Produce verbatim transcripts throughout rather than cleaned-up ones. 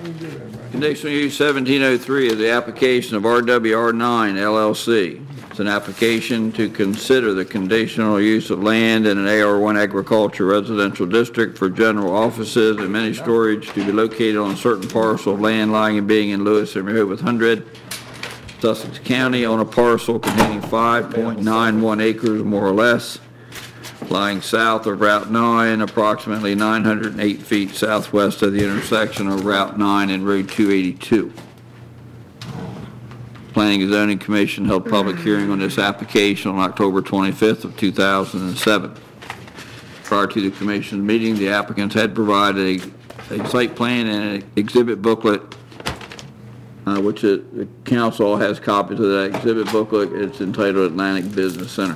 Conditional use seventeen oh three is the application of R W R nine L L C. It's an application to consider the conditional use of land in an A R one agriculture residential district for general offices and mini storage to be located on a certain parcel of land lying and being in Lewis and Rehoboth one hundred, Sussex County, on a parcel containing five point nine one acres more or less, lying south of Route nine, approximately nine hundred eight feet southwest of the intersection of Route nine and Road two eighty-two. Planning and Zoning Commission held public hearing on this application on October twenty-fifth of two thousand seven. Prior to the Commission's meeting, the applicants had provided a, a site plan and an exhibit booklet, uh, which it, the Council has copies of that exhibit booklet. It's entitled Atlantic Business Center.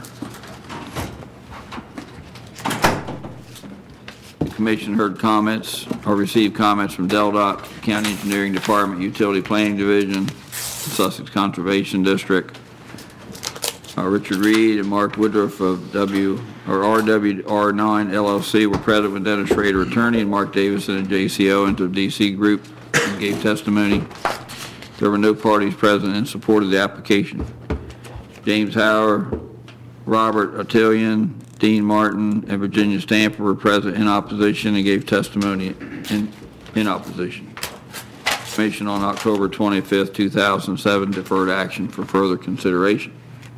The Commission heard comments or received comments from DelDOT, County Engineering Department, Utility Planning Division, Sussex Conservation District. Uh, Richard Reed and Mark Woodruff of W or R W R nine L L C were present with Dennis Schrader, attorney, and Mark Davison and J C O into D C Group and gave testimony. There were no parties present in support of the application. James Howard, Robert Otillion, Dean Martin, and Virginia Stamper were present in opposition and gave testimony in, in opposition. Commission on October twenty-fifth, two thousand seven deferred action for further consideration.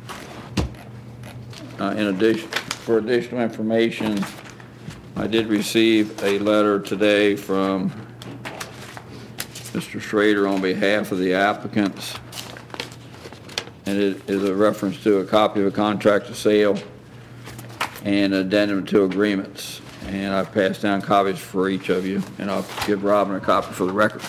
Uh, in addition, for additional information, I did receive a letter today from Mister Schrader on behalf of the applicants, and it is a reference to a copy of a contract of sale and addendum to agreements. And I passed down copies for each of you, and I'll give Robin a copy for the record.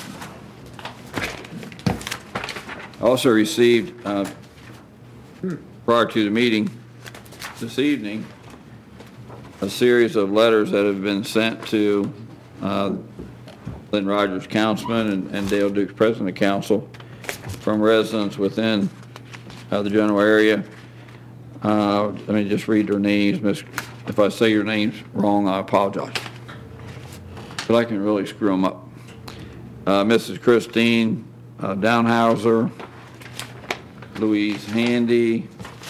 I also received, uh, prior to the meeting this evening, a series of letters that have been sent to uh, Lynn Rogers, councilman, and, and Dale Dukes, president of council, from residents within uh, the general area. Uh, let me just read their names. Miss, if I say your names wrong, I apologize, but I can really screw them up. Uh, Missus Christine uh, Downhauser, Louise Handy,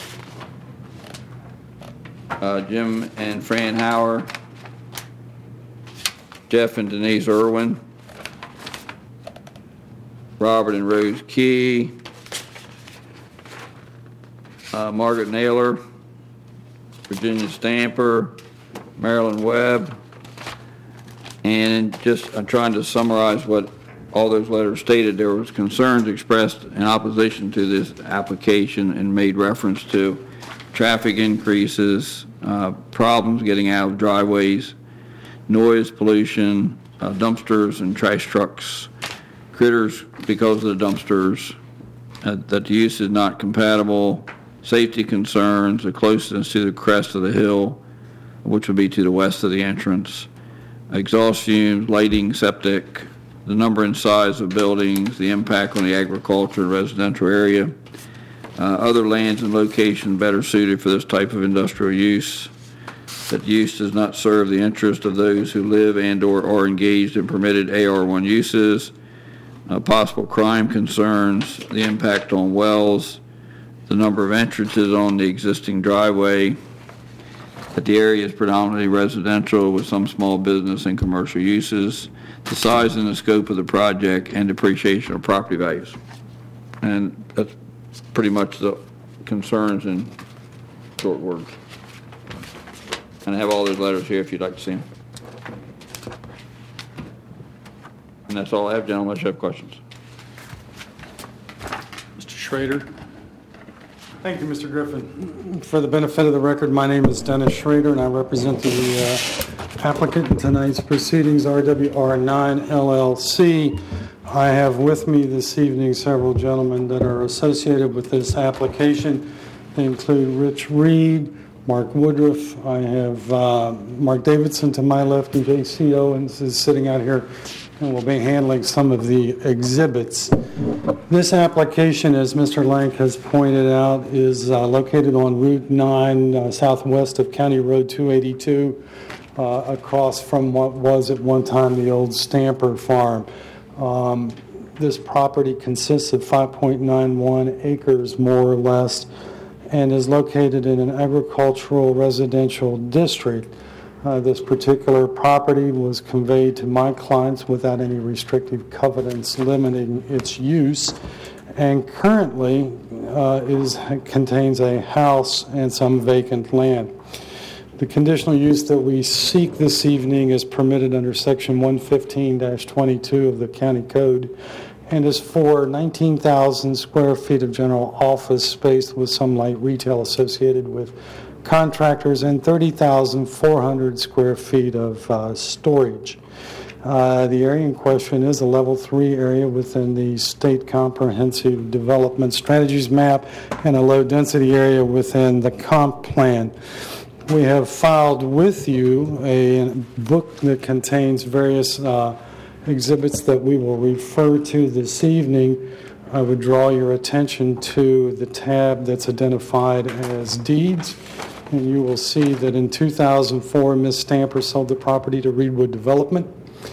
uh, Jim and Fran Hauer, Jeff and Denise Irwin, Robert and Rose Key, uh, Margaret Naylor, Virginia Stamper, Marilyn Webb, and just I'm trying to summarize what all those letters stated. There was concerns expressed in opposition to this application and made reference to traffic increases, uh, problems getting out of driveways, noise pollution, uh, dumpsters and trash trucks, critters because of the dumpsters, uh, that the use is not compatible, safety concerns, the closeness to the crest of the hill, which would be to the west of the entrance, exhaust fumes, lighting, septic, the number and size of buildings, the impact on the agriculture and residential area, uh, other lands and locations better suited for this type of industrial use, that use does not serve the interest of those who live and or are engaged in permitted A R one uses, uh, possible crime concerns, the impact on wells, the number of entrances on the existing driveway, that the area is predominantly residential with some small business and commercial uses, the size and the scope of the project, and depreciation of property values. And that's pretty much the concerns in short words. And I have all those letters here if you'd like to see them. And that's all I have, gentlemen, unless you have questions. Mister Schrader. Thank you, Mister Griffin. For the benefit of the record, my name is Dennis Schrader, and I represent the uh, applicant in tonight's proceedings, R W R nine L L C. I have with me this evening several gentlemen that are associated with this application. They include Rich Reed, Mark Woodruff. I have uh, Mark Davidson to my left, and J C O is sitting out here, and will be handling some of the exhibits. This application, as Mister Lank has pointed out, is uh, located on Route nine, uh, southwest of County Road two eighty-two, uh, across from what was at one time the old Stamper Farm. Um, This property consists of five point nine one acres, more or less, and is located in an agricultural residential district. Uh, This particular property was conveyed to my clients without any restrictive covenants limiting its use, and currently uh, is contains a house and some vacant land. The conditional use that we seek this evening is permitted under Section one fifteen dash twenty-two of the County Code, and is for nineteen thousand square feet of general office space with some light retail associated with contractors, and thirty thousand four hundred square feet of uh, storage. Uh, the area in question is a level three area within the State Comprehensive Development Strategies map and a low density area within the comp plan. We have filed with you a book that contains various uh, exhibits that we will refer to this evening. I would draw your attention to the tab that's identified as deeds, and you will see that in two thousand four, Miz Stamper sold the property to Reedwood Development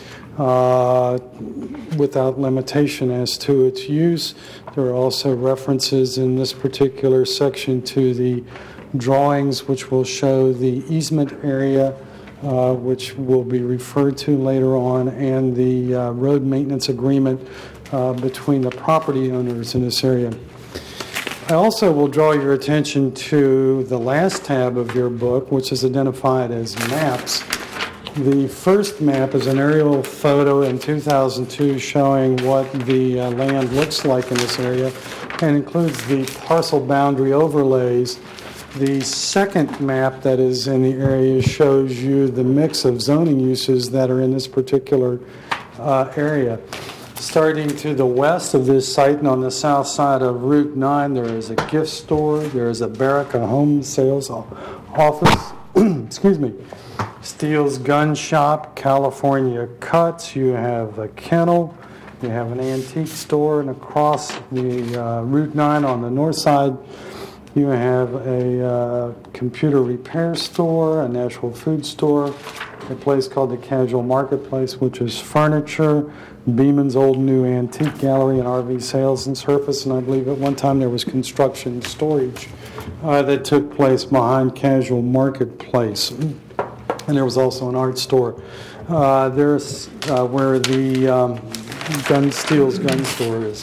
uh, without limitation as to its use. There are also references in this particular section to the drawings which will show the easement area, uh, which will be referred to later on, and the uh, road maintenance agreement uh, between the property owners in this area. I also will draw your attention to the last tab of your book, which is identified as maps. The first map is an aerial photo in two thousand two showing what the uh, land looks like in this area and includes the parcel boundary overlays. The second map that is in the area shows you the mix of zoning uses that are in this particular uh, area. Starting to the west of this site and on the south side of Route nine, there is a gift store, there is a Barrick home sales office, excuse me, Steele's Gun Shop, California Cuts, you have a kennel, you have an antique store, and across the uh, Route nine on the north side, you have a uh, computer repair store, a natural food store, a place called the Casual Marketplace, which is furniture, Beeman's Old New Antique Gallery, and R V sales and surface. And I believe at one time there was construction and storage uh, that took place behind Casual Marketplace. And there was also an art store. Uh, there's uh, where the um, gun Steele's gun store is.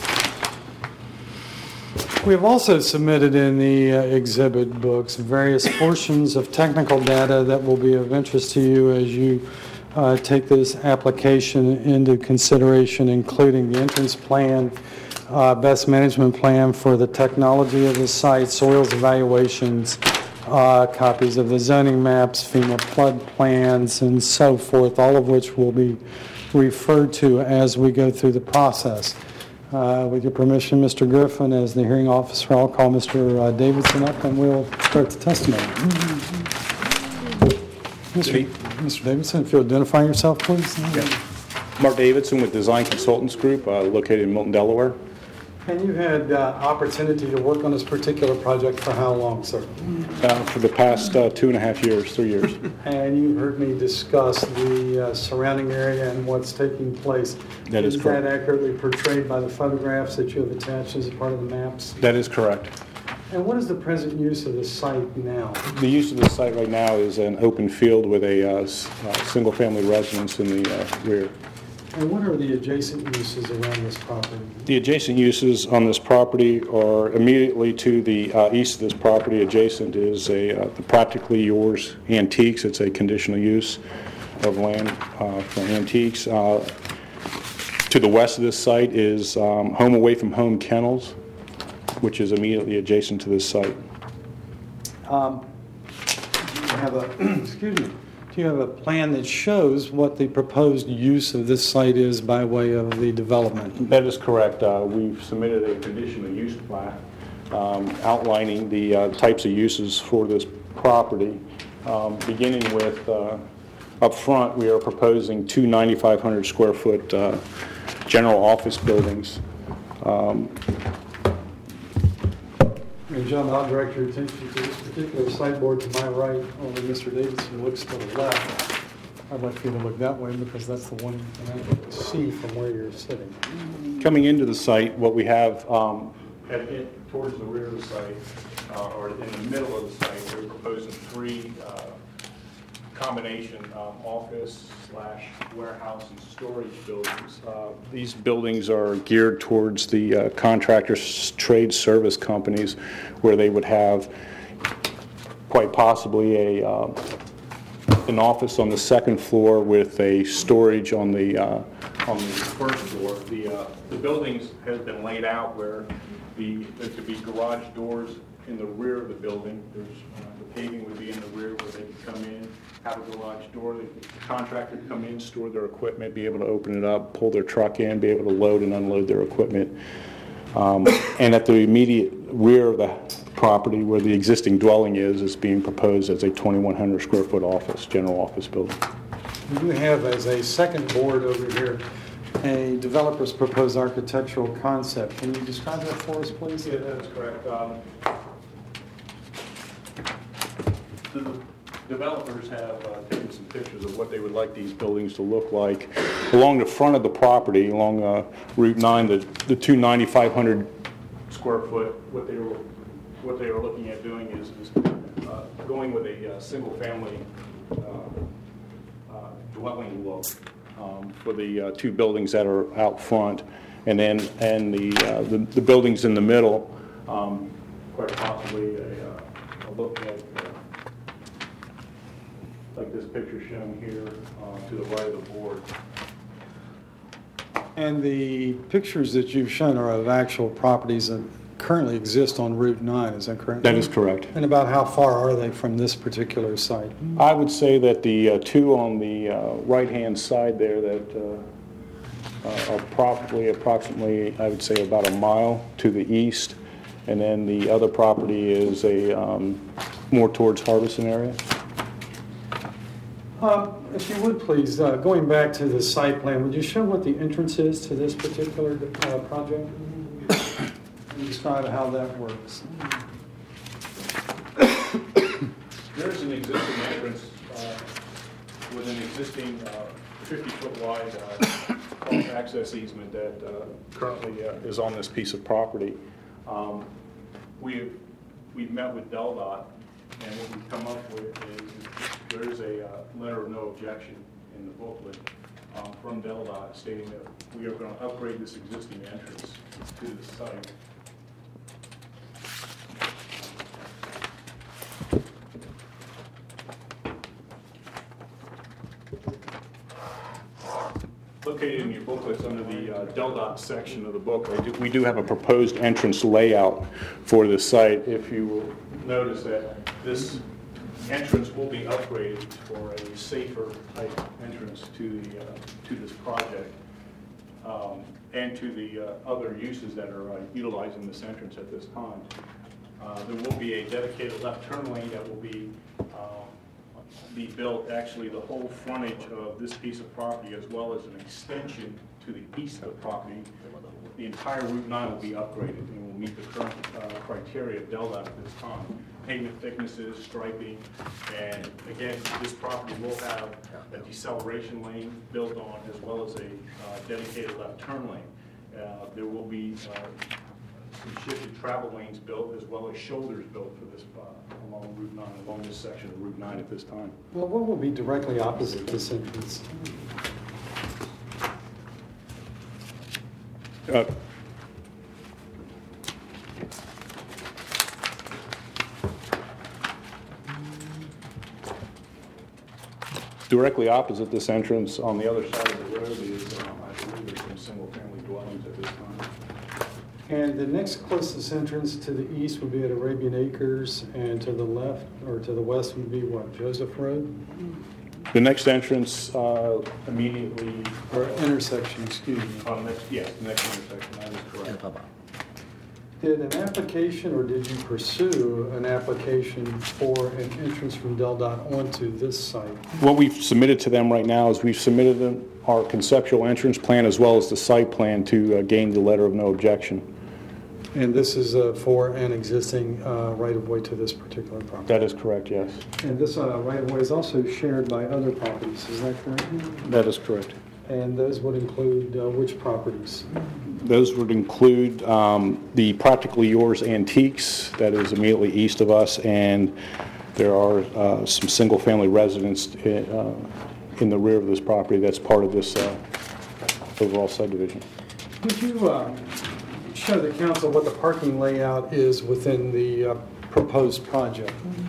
We have also submitted in the uh, exhibit books various portions of technical data that will be of interest to you as you uh, take this application into consideration, including the entrance plan, uh, best management plan for the technology of the site, soils evaluations, uh, copies of the zoning maps, FEMA flood plans, and so forth, all of which will be referred to as we go through the process. Uh, with your permission, Mister Griffin, as the hearing officer, I'll call Mister Uh, Davidson up and we'll start the testimony. Mister Mister Davidson, if you'll identify yourself, please. Yeah. Mark Davidson with Design Consultants Group, uh, located in Milton, Delaware. And you had uh, opportunity to work on this particular project for how long, sir? Uh, for the past uh, two and a half years, three years. And you heard me discuss the uh, surrounding area and what's taking place. That is correct. Is that accurately portrayed by the photographs that you have attached as a part of the maps? That is correct. And what is the present use of the site now? The use of the site right now is an open field with a uh, s- uh, single-family residence in the uh, rear. And what are the adjacent uses around this property? The adjacent uses on this property are immediately to the uh, east of this property. Adjacent is a uh, the Practically Yours Antiques. It's a conditional use of land uh, for antiques. Uh, to the west of this site is um, Home Away from Home Kennels, which is immediately adjacent to this site. Um, you have a, excuse me. Do you have a plan that shows what the proposed use of this site is by way of the development? That is correct. Uh, we've submitted a conditional use plat um, outlining the uh, types of uses for this property. Um, beginning with, uh, up front, we are proposing two ninety-five hundred square foot uh, general office buildings. Um, And John, I'll direct your attention to this particular sideboard to my right, only Mister Davidson looks to the left. I'd like for you to look that way because that's the one that I can see from where you're sitting. Coming into the site, what we have um, at it, towards the rear of the site, uh, or in the middle of the site, we're proposing three uh, combination um, office slash warehouse and storage buildings. Uh, these buildings are geared towards the uh, contractors, trade service companies, where they would have quite possibly a um, an office on the second floor with a storage on the uh, on the first floor. The uh, the buildings have been laid out where the there could be garage doors in the rear of the building. There's uh, the paving would be in the rear where they could come in, have a garage door. The contractor could come in, store their equipment, be able to open it up, pull their truck in, be able to load and unload their equipment. Um, and at the immediate rear of the property where the existing dwelling is, is being proposed as a twenty-one hundred square foot office, general office building. You have as a second board over here a developer's proposed architectural concept. Can you describe that for us, please? Yeah, that's correct. Um, the developers have uh, taken some pictures of what they would like these buildings to look like. Along the front of the property, along uh, Route nine, the, the two ninety-five hundred square foot, what they were what they are looking at doing is, is uh, going with a uh, single-family uh, uh, dwelling look um, for the uh, two buildings that are out front, and then and the uh, the, the buildings in the middle, um, quite possibly a, uh, a look like uh, like this picture shown here uh, to the right of the board. And the pictures that you've shown are of actual properties that currently exist on Route nine, is that correct? That is correct. And about how far are they from this particular site? I would say that the uh, two on the uh, right-hand side there that uh, uh, are probably approximately, I would say, about a mile to the east, and then the other property is a um, more towards Harbison area. Uh, If you would, please, uh, going back to the site plan, would you show what the entrance is to this particular uh, project? And describe how that works. There's an existing entrance uh, with an existing fifty-foot wide uh, access easement that uh, currently uh, is on this piece of property. Um, We've we've met with DelDOT, and what we've come up with is there is a uh, letter of no objection in the booklet um, from DelDOT stating that we are going to upgrade this existing entrance to the site. Located in your booklets under the uh, DelDOT section of the book, I do, we do have a proposed entrance layout for this site. If you will notice that this entrance will be upgraded for a safer type entrance to the uh, to this project um, and to the uh, other uses that are uh, utilizing this entrance at this time. Uh, there will be a dedicated left turn lane that will be um, be built, actually the whole frontage of this piece of property as well as an extension to the east of the property. The entire Route nine will be upgraded and will meet the current uh, criteria of DelDOT at this time. Pavement thicknesses, striping, and again, this property will have a deceleration lane built on as well as a uh, dedicated left turn lane. Uh, there will be uh, some shifted travel lanes built as well as shoulders built for this uh, along Route nine, along this section of Route nine at this time. Well, what will be directly opposite this entrance? Uh, Directly opposite this entrance on the other side of the road is, um, I believe there's some single-family dwellings at this time. And the next closest entrance to the east would be at Arabian Acres, and to the left, or to the west would be what, Joseph Road? The next entrance uh, immediately, Or intersection, excuse me. uh, next, yes, the next intersection, that is correct. Did an application, or did you pursue an application for an entrance from DelDOT onto this site? What we've submitted to them right now is we've submitted them our conceptual entrance plan as well as the site plan to uh, gain the letter of no objection. And this is uh, for an existing uh, right-of-way to this particular property. That is correct, yes. And this uh, right-of-way is also shared by other properties, is that correct? That is correct. And those would include uh, which properties? Those would include um, the Practically Yours Antiques that is immediately east of us, and there are uh, some single-family residents in, uh, in the rear of this property that's part of this uh, overall subdivision. Could you uh, show the council what the parking layout is within the uh, proposed project?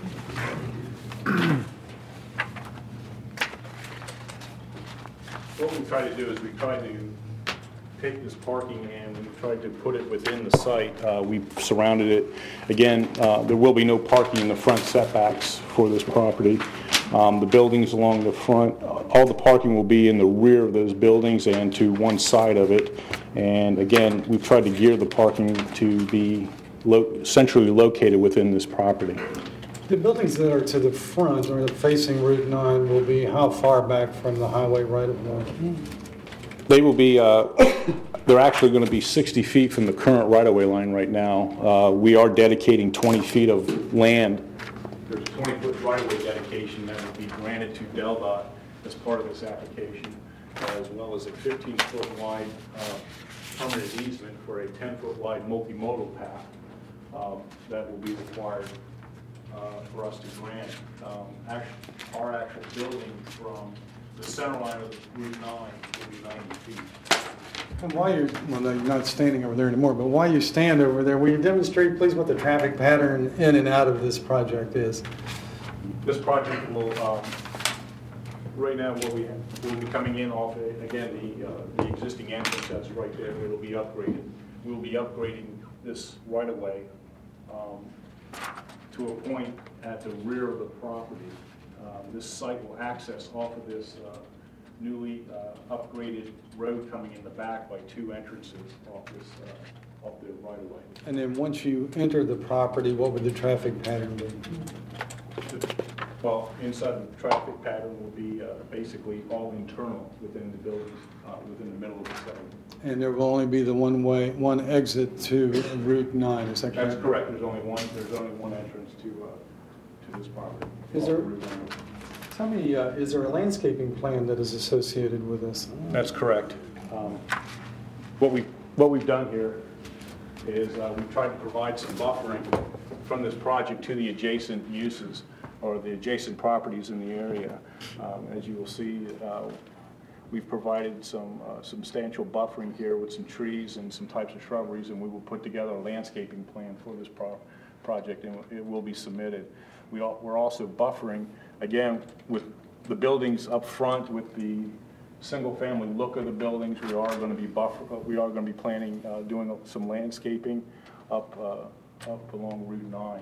What we try to do is we try to take this parking and we tried to put it within the site. Uh, we surrounded it. Again, uh, there will be no parking in the front setbacks for this property. Um, the buildings along the front, all the parking will be in the rear of those buildings and to one side of it. And again, we've tried to gear the parking to be lo- centrally located within this property. The buildings that are to the front or facing Route nine will be how far back from the highway right-of-way? They will be, uh, they're actually going to be sixty feet from the current right-of-way line right now. Uh, We are dedicating twenty feet of land. There's a twenty-foot right-of-way dedication that will be granted to DelDOT as part of this application, as well as a fifteen-foot wide uh, permanent easement for a ten-foot wide multimodal path um, that will be required uh, for us to grant. Um, act- Our actual building from the center line of Route nine will be ninety feet. And while you're, well, no, you're not standing over there anymore, but while you stand over there, will you demonstrate, please, what the traffic pattern in and out of this project is? This project will, um, right now, what we have, we'll be coming in off, a- again, the, uh, the existing entrance that's right there, it'll be upgraded. We'll be upgrading this right-of-way um, to a point at the rear of the property. Um, This site will access off of this uh, newly uh, upgraded road coming in the back by two entrances off this, uh, off the right-of-way. And then once you enter the property, what would the traffic pattern be? Well, inside the traffic pattern will be uh, basically all internal within the buildings, uh, within the middle of the site. And there will only be the one way, one exit to Route nine, is that correct? That's correct. There's only one, there's only one entrance to, uh, to this property. Is there- Route nine. Tell me, uh, is there a landscaping plan that is associated with this? That's correct. Um, What we, what we've done here is uh, we've tried to provide some buffering from this project to the adjacent uses or the adjacent properties in the area. Um, As you will see, uh, we've provided some uh, substantial buffering here with some trees and some types of shrubberies, and we will put together a landscaping plan for this pro- project, and it will be submitted. We al- We're also buffering, again, with the buildings up front, with the single-family look of the buildings. We are going to be buffer, uh, we are going to be planning, uh, doing some landscaping up, uh, up along Route nine.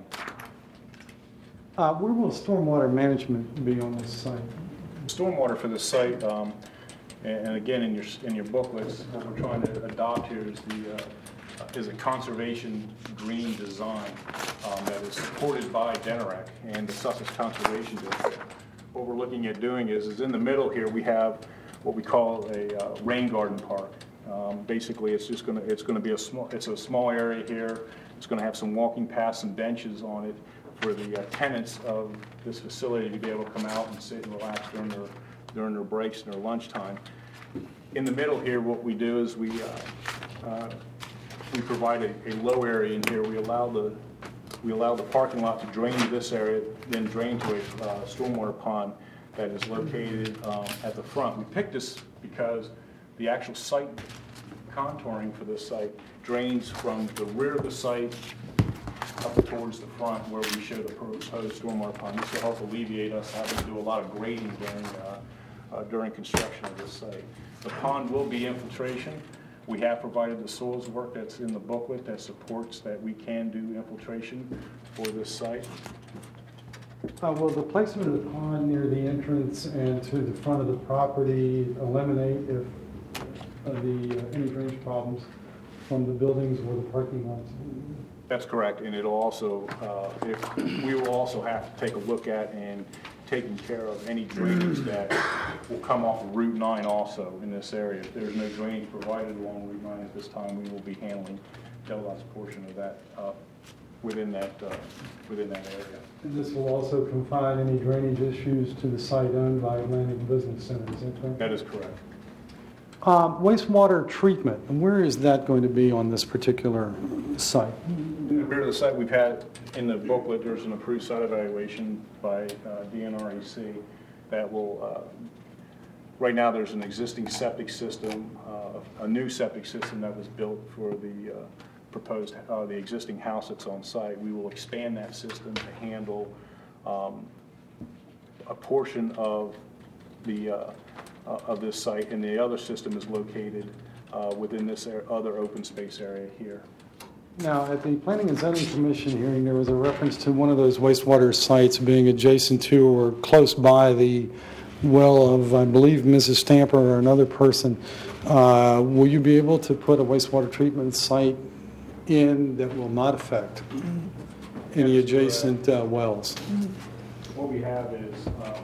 Uh, Where will stormwater management be on this site? Stormwater for the site, um, and and again, in your, in your booklets, what we're trying to adopt here is the, uh, is a conservation green design um, that is supported by Denerac and the Sussex Conservation District. What we're looking at doing is, is in the middle here, we have what we call a uh, rain garden park. Um, Basically, it's just gonna, it's gonna be a small, it's a small area here. It's gonna have some walking paths and benches on it for the uh, tenants of this facility to be able to come out and sit and relax during their, during their breaks and their lunchtime. In the middle here, what we do is we, uh, uh, we provide a, a low area in here. We allow the, we allow the parking lot to drain to this area, then drain to a uh, stormwater pond that is located um, at the front. We picked this because the actual site contouring for this site drains from the rear of the site up towards the front where we show the proposed stormwater pond. This will help alleviate us having to do a lot of grading during, uh, uh, during construction of this site. The pond will be infiltration. We have provided the soils work that's in the booklet that supports that we can do infiltration for this site. Uh, Will the placement of the pond near the entrance and to the front of the property eliminate if uh, the, uh, any drainage problems from the buildings or the parking lots? That's correct, and it'll also, uh, if, we will also have to take a look at and taking care of any drainage that will come off of Route nine also in this area. If there's no drainage provided along Route nine at this time, we will be handling Del Lot's portion of that uh, within that uh, within that area. And this will also confine any drainage issues to the site owned by Atlantic Business Center, is that correct? That is correct. Um, Wastewater treatment, and where is that going to be on this particular site? In the rear of the site, we've had, in the booklet, there's an approved site evaluation by uh, D N R E C that will, uh, right now there's an existing septic system, uh, a new septic system that was built for the uh, proposed, uh, the existing house that's on site. We will expand that system to handle um, a portion of the, uh, uh, of this site, and the other system is located uh, within this ar- other open space area here. Now, at the Planning and Zoning Commission hearing, there was a reference to one of those wastewater sites being adjacent to or close by the well of, I believe, Missus Stamper or another person. Uh, will you be able to put a wastewater treatment site in that will not affect any adjacent uh, wells? What we have is, um,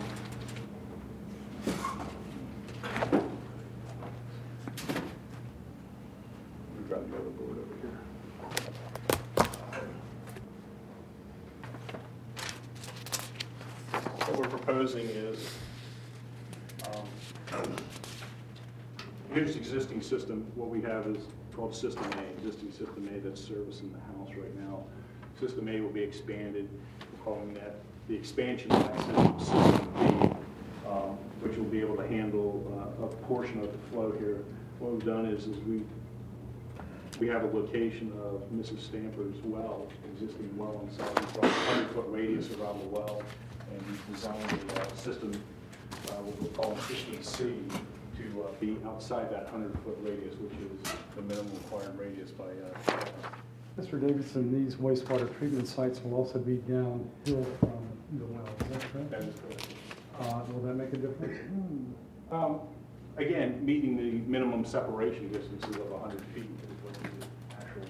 we've got the other board over here. What we're proposing is, um, here's the existing system. What we have is called System A, existing System A that's servicing the house right now. System A will be expanded. We're calling that the expansion of that system, System B, um, which will be able to handle uh, a portion of the flow here. What we've done is, is we we have a location of Missus Stamper's well, existing well on site. We've got a hundred foot radius around the well, and we've designed a uh, system, uh, what we'll call System C, to uh, be outside that hundred foot radius, which is the minimum required radius by uh, Mister Davidson, these wastewater treatment sites will also be downhill from the well, is that correct? that is correct. Uh, will that make a difference? Um, again, meeting the minimum separation distances of one hundred feet is what the actual,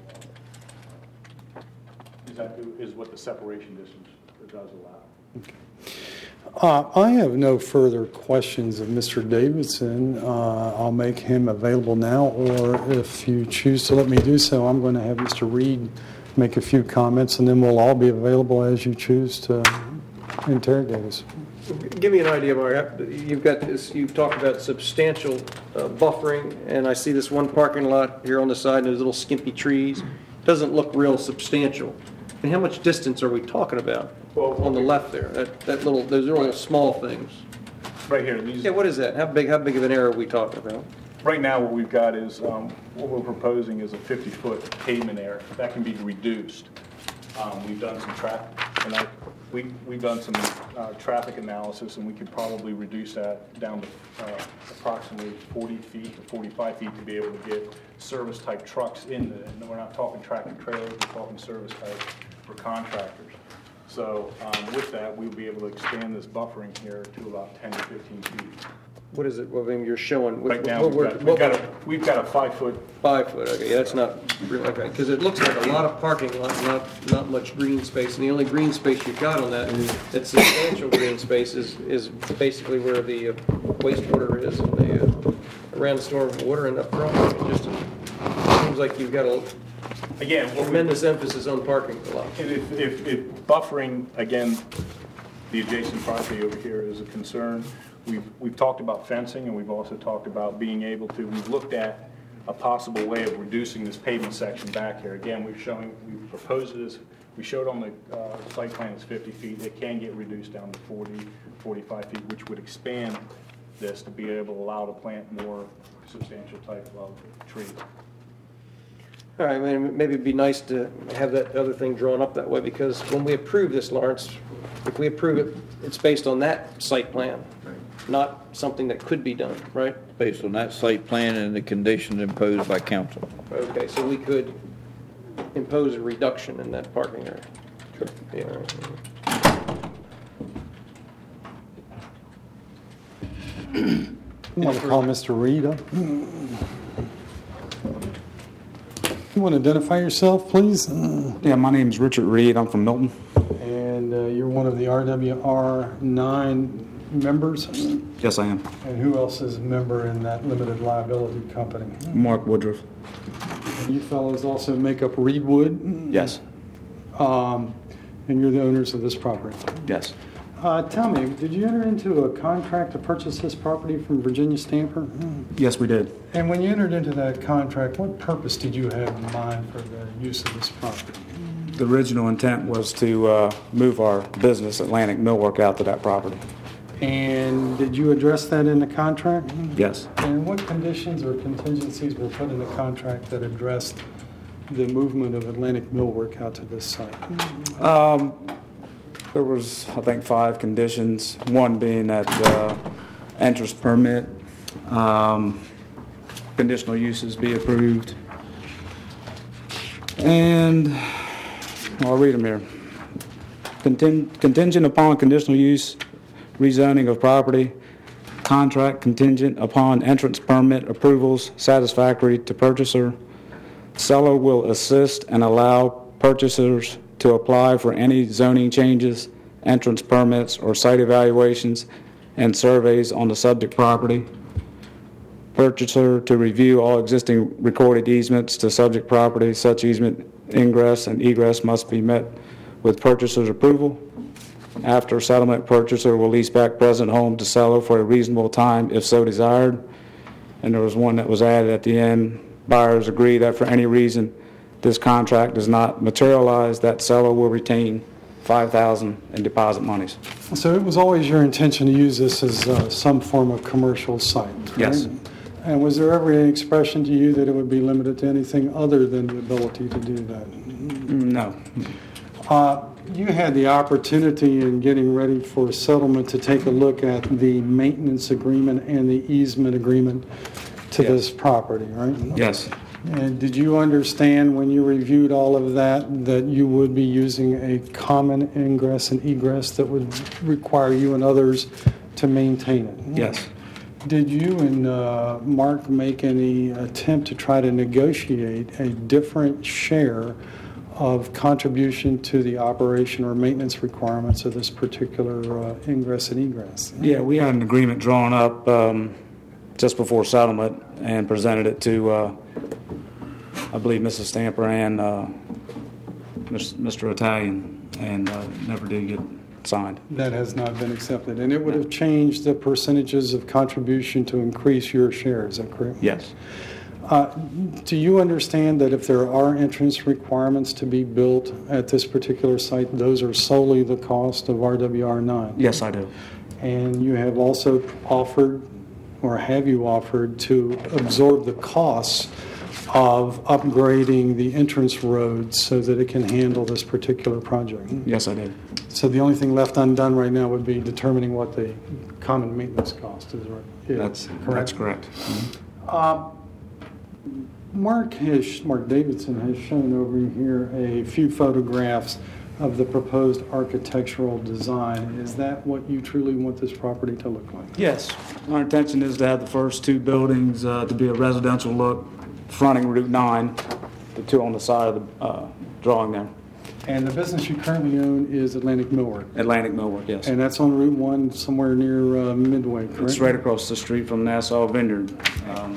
uh, is that is what the separation distance does allow. Uh, I have no further questions of Mister Davidson. Uh, I'll make him available now, or if you choose to let me do so, I'm going to have Mister Reed make a few comments, and then we'll all be available as you choose to interrogate us. Give me an idea, Mark. You've got this, you've talked about substantial uh, buffering, and I see this one parking lot here on the side, and there's little skimpy trees. Doesn't look real substantial. And how much distance are we talking about? Well, on the left there, that, that little, those are little small things. Right here, these. Yeah, what is that? How big, how big of an area are we talking about? Right now, what we've got is, um, what we're proposing is a fifty foot pavement area. That can be reduced. Um, we've done some tra, and I, we, we've done some, uh, traffic analysis, and we could probably reduce that down to, uh, approximately forty feet to forty-five feet to be able to get service type trucks in there. And we're not talking tractor trailers, we're talking service type for contractors. So, um, with that, we'll be able to expand this buffering here to about ten to fifteen feet. What is it, well, I mean, you're showing? what- Right now, what we've we're- got, we've what got we're- a, we've got a five foot. Five foot, okay, that's not real, okay, because it looks like a lot of parking lot, not, not much green space, and the only green space you've got on that, that substantial green space is, is basically where the uh, wastewater is, and the, uh, around the storm water and up front. It just seems like you've got a Again, what we- tremendous emphasis on parking a lot. And if, if, if buffering, again, the adjacent property over here is a concern, we've, we've talked about fencing, and we've also talked about being able to, we've looked at a possible way of reducing this pavement section back here. Again, we've showing, we've proposed this, we showed on the uh, site plan it's fifty feet, it can get reduced down to forty, forty-five feet, which would expand this to be able to allow to plant more substantial type of trees. All right, I mean, maybe it'd be nice to have that other thing drawn up that way, because when we approve this, Lawrence, if we approve it, it's based on that site plan, not something that could be done, right? Based on that site plan and the conditions imposed by council. Okay, so we could impose a reduction in that parking area. Sure. Yeah. You want to call Mister Reed up? You want to identify yourself, please? Yeah, my name's Richard Reed. I'm from Milton. And uh, you're one of the R W R nine members? Yes, I am. And who else is a member in that limited liability company? Mark Woodruff. You fellows also make up Reedwood, Yes. um, and you're the owners of this property. Yes. Uh, Tell me, did you enter into a contract to purchase this property from Virginia Stamper? Yes, we did. And when you entered into that contract, what purpose did you have in mind for the use of this property? The original intent was to uh, move our business, Atlantic Millwork, out to that property. And did you address that in the contract? Yes. And what conditions or contingencies were put in the contract that addressed the movement of Atlantic Millwork out to this site? Um, there was, I think, five conditions. One being that uh, entrance permit, um, conditional uses be approved, and I'll read them here. Contin- Contingent upon conditional use, rezoning of property, contract contingent upon entrance permit approvals satisfactory to purchaser. Seller will assist and allow purchasers to apply for any zoning changes, entrance permits, or site evaluations and surveys on the subject property. Purchaser to review all existing recorded easements to subject property. Such easement ingress and egress must be met with purchaser's approval. After settlement, purchaser will lease back present home to seller for a reasonable time if so desired. And there was one that was added at the end. Buyers agree that for any reason this contract does not materialize, that seller will retain five thousand dollars in deposit monies. So it was always your intention to use this as uh, some form of commercial site, right? Yes. And was there ever any expression to you that it would be limited to anything other than the ability to do that? No. Uh, You had the opportunity in getting ready for settlement to take a look at the maintenance agreement and the easement agreement to Yes. this property, right? Yes. And did you understand when you reviewed all of that, that you would be using a common ingress and egress that would require you and others to maintain it? Yes. Did you and uh, Mark make any attempt to try to negotiate a different share of contribution to the operation or maintenance requirements of this particular uh, ingress and egress? Yeah, we had an agreement drawn up um, just before settlement and presented it to, uh, I believe, Missus Stamper and uh, Mister Italian, and uh, never did get signed. That has not been accepted, and it would have changed the percentages of contribution to increase your share, is that correct? Yes. Uh, Do you understand that if there are entrance requirements to be built at this particular site, those are solely the cost of R W R nine? Yes, I do. And you have also offered, or have you offered, to absorb the costs of upgrading the entrance roads so that it can handle this particular project? Yes, I did. So the only thing left undone right now would be determining what the common maintenance cost is, right? is, That's correct? That's correct. Uh, Mark has, Mark Davidson has shown over here a few photographs of the proposed architectural design. Is that what you truly want this property to look like? Yes. Our intention is to have the first two buildings uh, to be a residential look, fronting Route nine, the two on the side of the uh, drawing there. And the business you currently own is Atlantic Millwork, Atlantic Millwork, yes. and that's on Route one somewhere near uh, Midway, correct? It's right across the street from Nassau Vineyard. Um,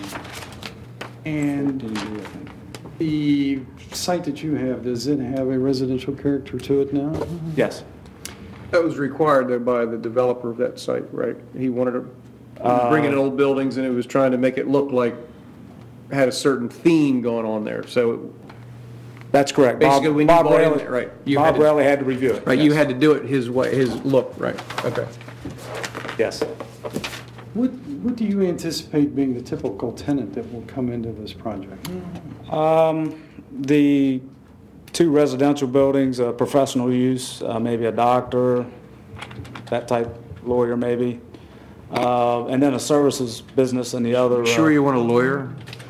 And D and D, I think. the site that you have, does it have a residential character to it now? Yes. That was required though by the developer of that site, right? He wanted to, he was bringing in old buildings and it was trying to make it look like, had a certain theme going on there, so, That's correct. Bob- Basically, when you Bob bought in Rayleigh- there, right, you Bob had to- Rayleigh had to review it. right, you yes. had to do it his way, his look, right, okay. Yes. What, what do you anticipate being the typical tenant that will come into this project? Um, the two residential buildings, uh, professional use, uh, maybe a doctor, that type lawyer maybe, uh, and then a services business in the other. Uh, Sure you want a lawyer?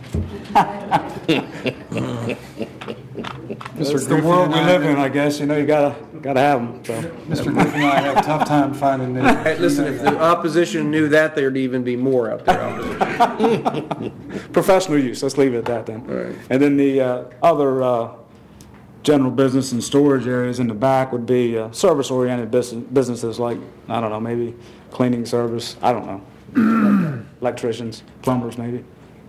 It's the world we live in, I guess. You know, you gotta gotta have them. So. Mister Griffin and I have a tough time finding Hey, that. listen, if the opposition knew that, there'd even be more out there. opposition. Professional use. Let's leave it at that then. Right. And then the uh, other uh, general business and storage areas in the back would be uh, service-oriented business, businesses like, I don't know, maybe cleaning service. I don't know. Electricians, plumbers, maybe.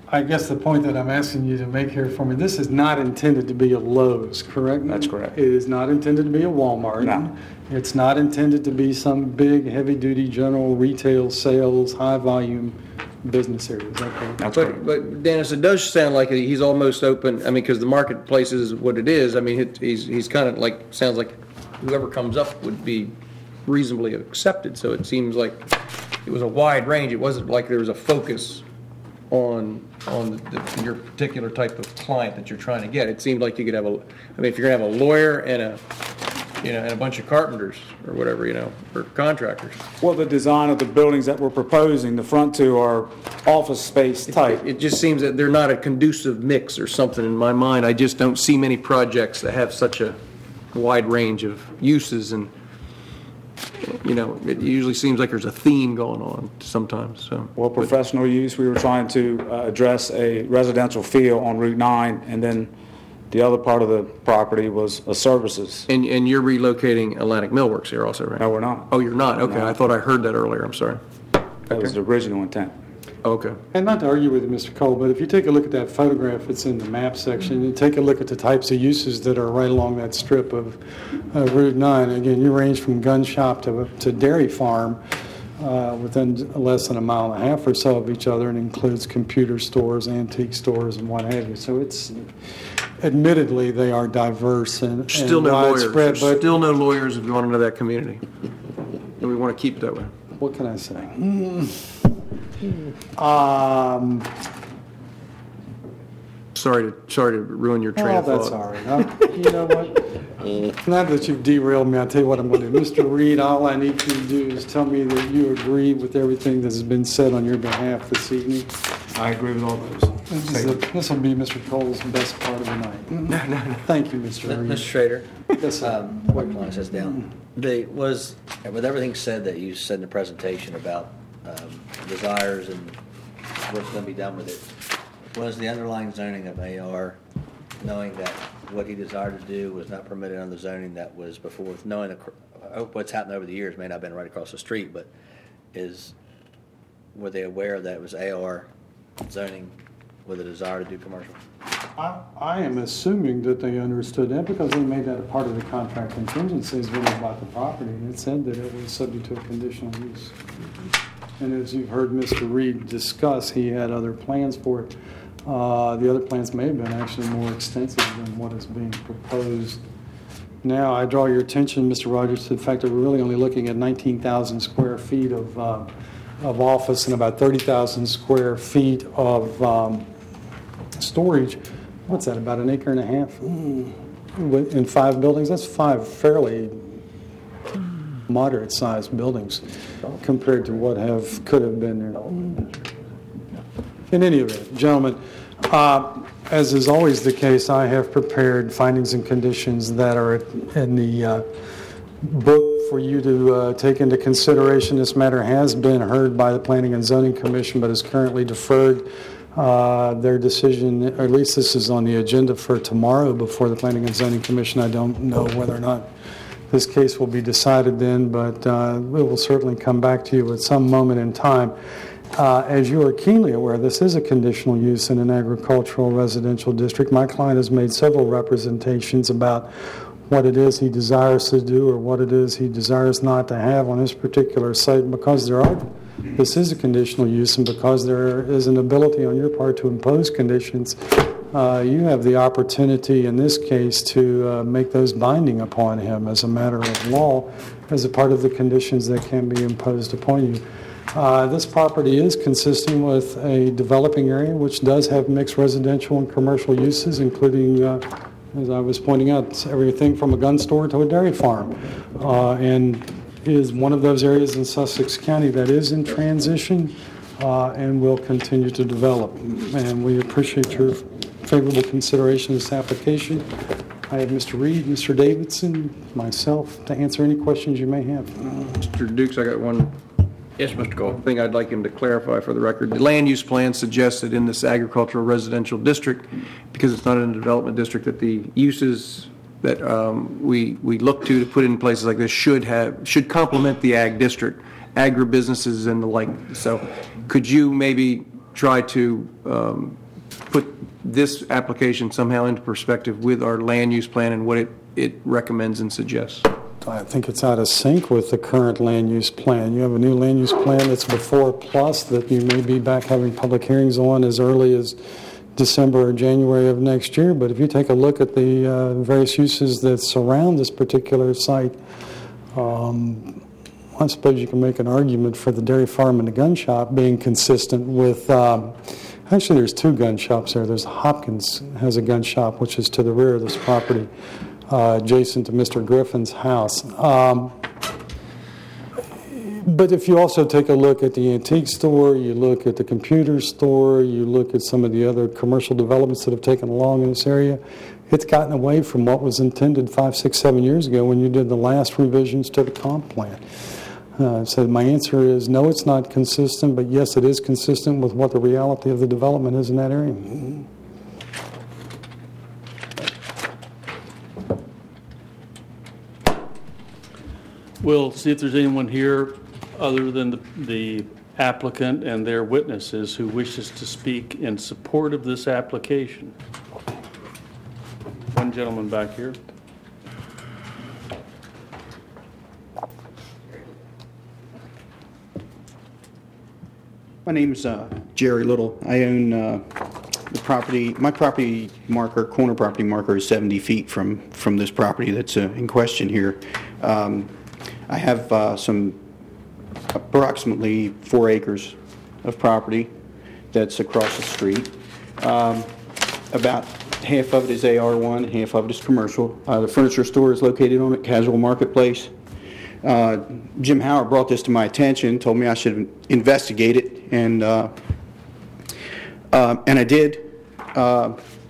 I guess the point that I'm asking you to make here for me, this is not intended to be a Lowe's, correct? That's correct. It is not intended to be a Walmart. No. It's not intended to be some big, heavy-duty general retail sales, high-volume business area. Is that correct? That's But, correct. but Dennis, it does sound like he's almost open, I mean, because the marketplace is what it is. I mean, it- he's, he's kind of like, sounds like whoever comes up would be reasonably accepted. So it seems like it was a wide range. It wasn't like there was a focus on, on the, the, your particular type of client that you're trying to get. It seemed like you could have a, I mean, if you're gonna have a lawyer and a, you know, and a bunch of carpenters or whatever, you know, or contractors. Well, the design of the buildings that we're proposing, the front two are office space type. It just seems that they're not a conducive mix or something in my mind. I just don't see many projects that have such a wide range of uses, and, you know, it usually seems like there's a theme going on sometimes, so. Well, professional use, we were trying to uh, address a residential feel on Route nine, and then the other part of the property was a services. And, and you're relocating Atlantic Millworks here also, right? No, we're not. Oh, you're not? Okay, No. I thought I heard that earlier, I'm sorry. That was the original intent. Okay. And not to argue with you, Mister Cole, but if you take a look at that photograph, it's in the map section, and take a look at the types of uses that are right along that strip of uh, Route nine. Again, you range from gun shop to, to dairy farm uh, within less than a mile and a half or so of each other, and includes computer stores, antique stores, and what have you. So it's, admittedly, they are diverse and, Still and no lawyers. widespread, There's but still no lawyers have gone into that community. And we want to keep it that way. what can I say? Um, Sorry to, sorry to ruin your train Oh, of thought. that's all right. Uh, You know what? Now that you've derailed me, I'll tell you what I'm going to do. Mister Reed, all I need you to do is tell me that you agree with everything that has been said on your behalf this evening. I agree with all those. This is a- this will be Mister Cole's best part of the night. No, no, no. Thank you, Mister Mister Reed. Schrader, Yes, sir. um, what can I this down? The, was, with everything said that you said in the presentation about um, desires and what's going to be done with it, was the underlying zoning of A R, knowing that what he desired to do was not permitted under the zoning that was before, knowing the, I hope what's happened over the years may not have been right across the street, but is, were they aware that it was A R zoning with a desire to do commercial? I I am assuming that they understood that because they made that a part of the contract contingencies when they bought the property. It said that it was subject to a conditional use. And as you've heard Mister Reed discuss, he had other plans for it. Uh, The other plans may have been actually more extensive than what is being proposed. Now, I draw your attention, Mister Rogers, to the fact that we're really only looking at nineteen thousand square feet of, uh, of office and about thirty thousand square feet of um, storage. What's that, about an acre and a half? In five buildings? That's five fairly moderate-sized buildings compared to what have, could have been there. In any event, gentlemen, uh, as is always the case, I have prepared findings and conditions that are in the uh, book for you to uh, take into consideration. This matter has been heard by the Planning and Zoning Commission, but is currently deferred. Uh, their decision, or at least this is on the agenda for tomorrow before the Planning and Zoning Commission. I don't know whether or not this case will be decided then, but uh, we will certainly come back to you at some moment in time. Uh, as you are keenly aware, this is a conditional use in an agricultural residential district. My client has made several representations about what it is he desires to do or what it is he desires not to have on this particular site. Because there are, this is a conditional use, and because there is an ability on your part to impose conditions, uh, you have the opportunity in this case to uh, make those binding upon him as a matter of law, as a part of the conditions that can be imposed upon you. Uh, this property is consistent with a developing area which does have mixed residential and commercial uses, including, uh, as I was pointing out, everything from a gun store to a dairy farm, uh, and is one of those areas in Sussex County that is in transition uh, and will continue to develop. And we appreciate your favorable consideration of this application. I have Mister Reed, Mister Davidson, myself to answer any questions you may have. Mister Dukes, I got one. Yes, Mister Cole. Thing I'd like him to clarify for the record. The land use plan suggested in this agricultural residential district, because it's not in a development district, that the uses that um, we we look to to put in places like this should have should complement the ag district, agribusinesses and the like. So, could you maybe try to um, put this application somehow into perspective with our land use plan and what it, it recommends and suggests. I think it's out of sync with the current land use plan. You have a new land use plan that's before plus that you may be back having public hearings on as early as December or January of next year. But if you take a look at the uh, various uses that surround this particular site, um, I suppose you can make an argument for the dairy farm and the gun shop being consistent with, um, actually there's two gun shops there. There's Hopkins has a gun shop, which is to the rear of this property, uh, adjacent to Mister Griffin's house. Um, but if you also take a look at the antique store, you look at the computer store, you look at some of the other commercial developments that have taken along in this area, it's gotten away from what was intended five, six, seven years ago when you did the last revisions to the comp plan. Uh, so my answer is no, it's not consistent, but yes, it is consistent with what the reality of the development is in that area. We'll see if there's anyone here other than the, the applicant and their witnesses who wishes to speak in support of this application. One gentleman back here. My name is uh, Jerry Little. I own uh, the property. My property marker, corner property marker, is seventy feet from, from this property that's uh, in question here. Um, I have uh, some approximately four acres of property that's across the street. Um, about half of it is A R one, half of it is commercial. Uh, the furniture store is located on it, Casual Marketplace. Uh, Jim Howard brought this to my attention, told me I should investigate it, and uh, uh, and I did. Uh,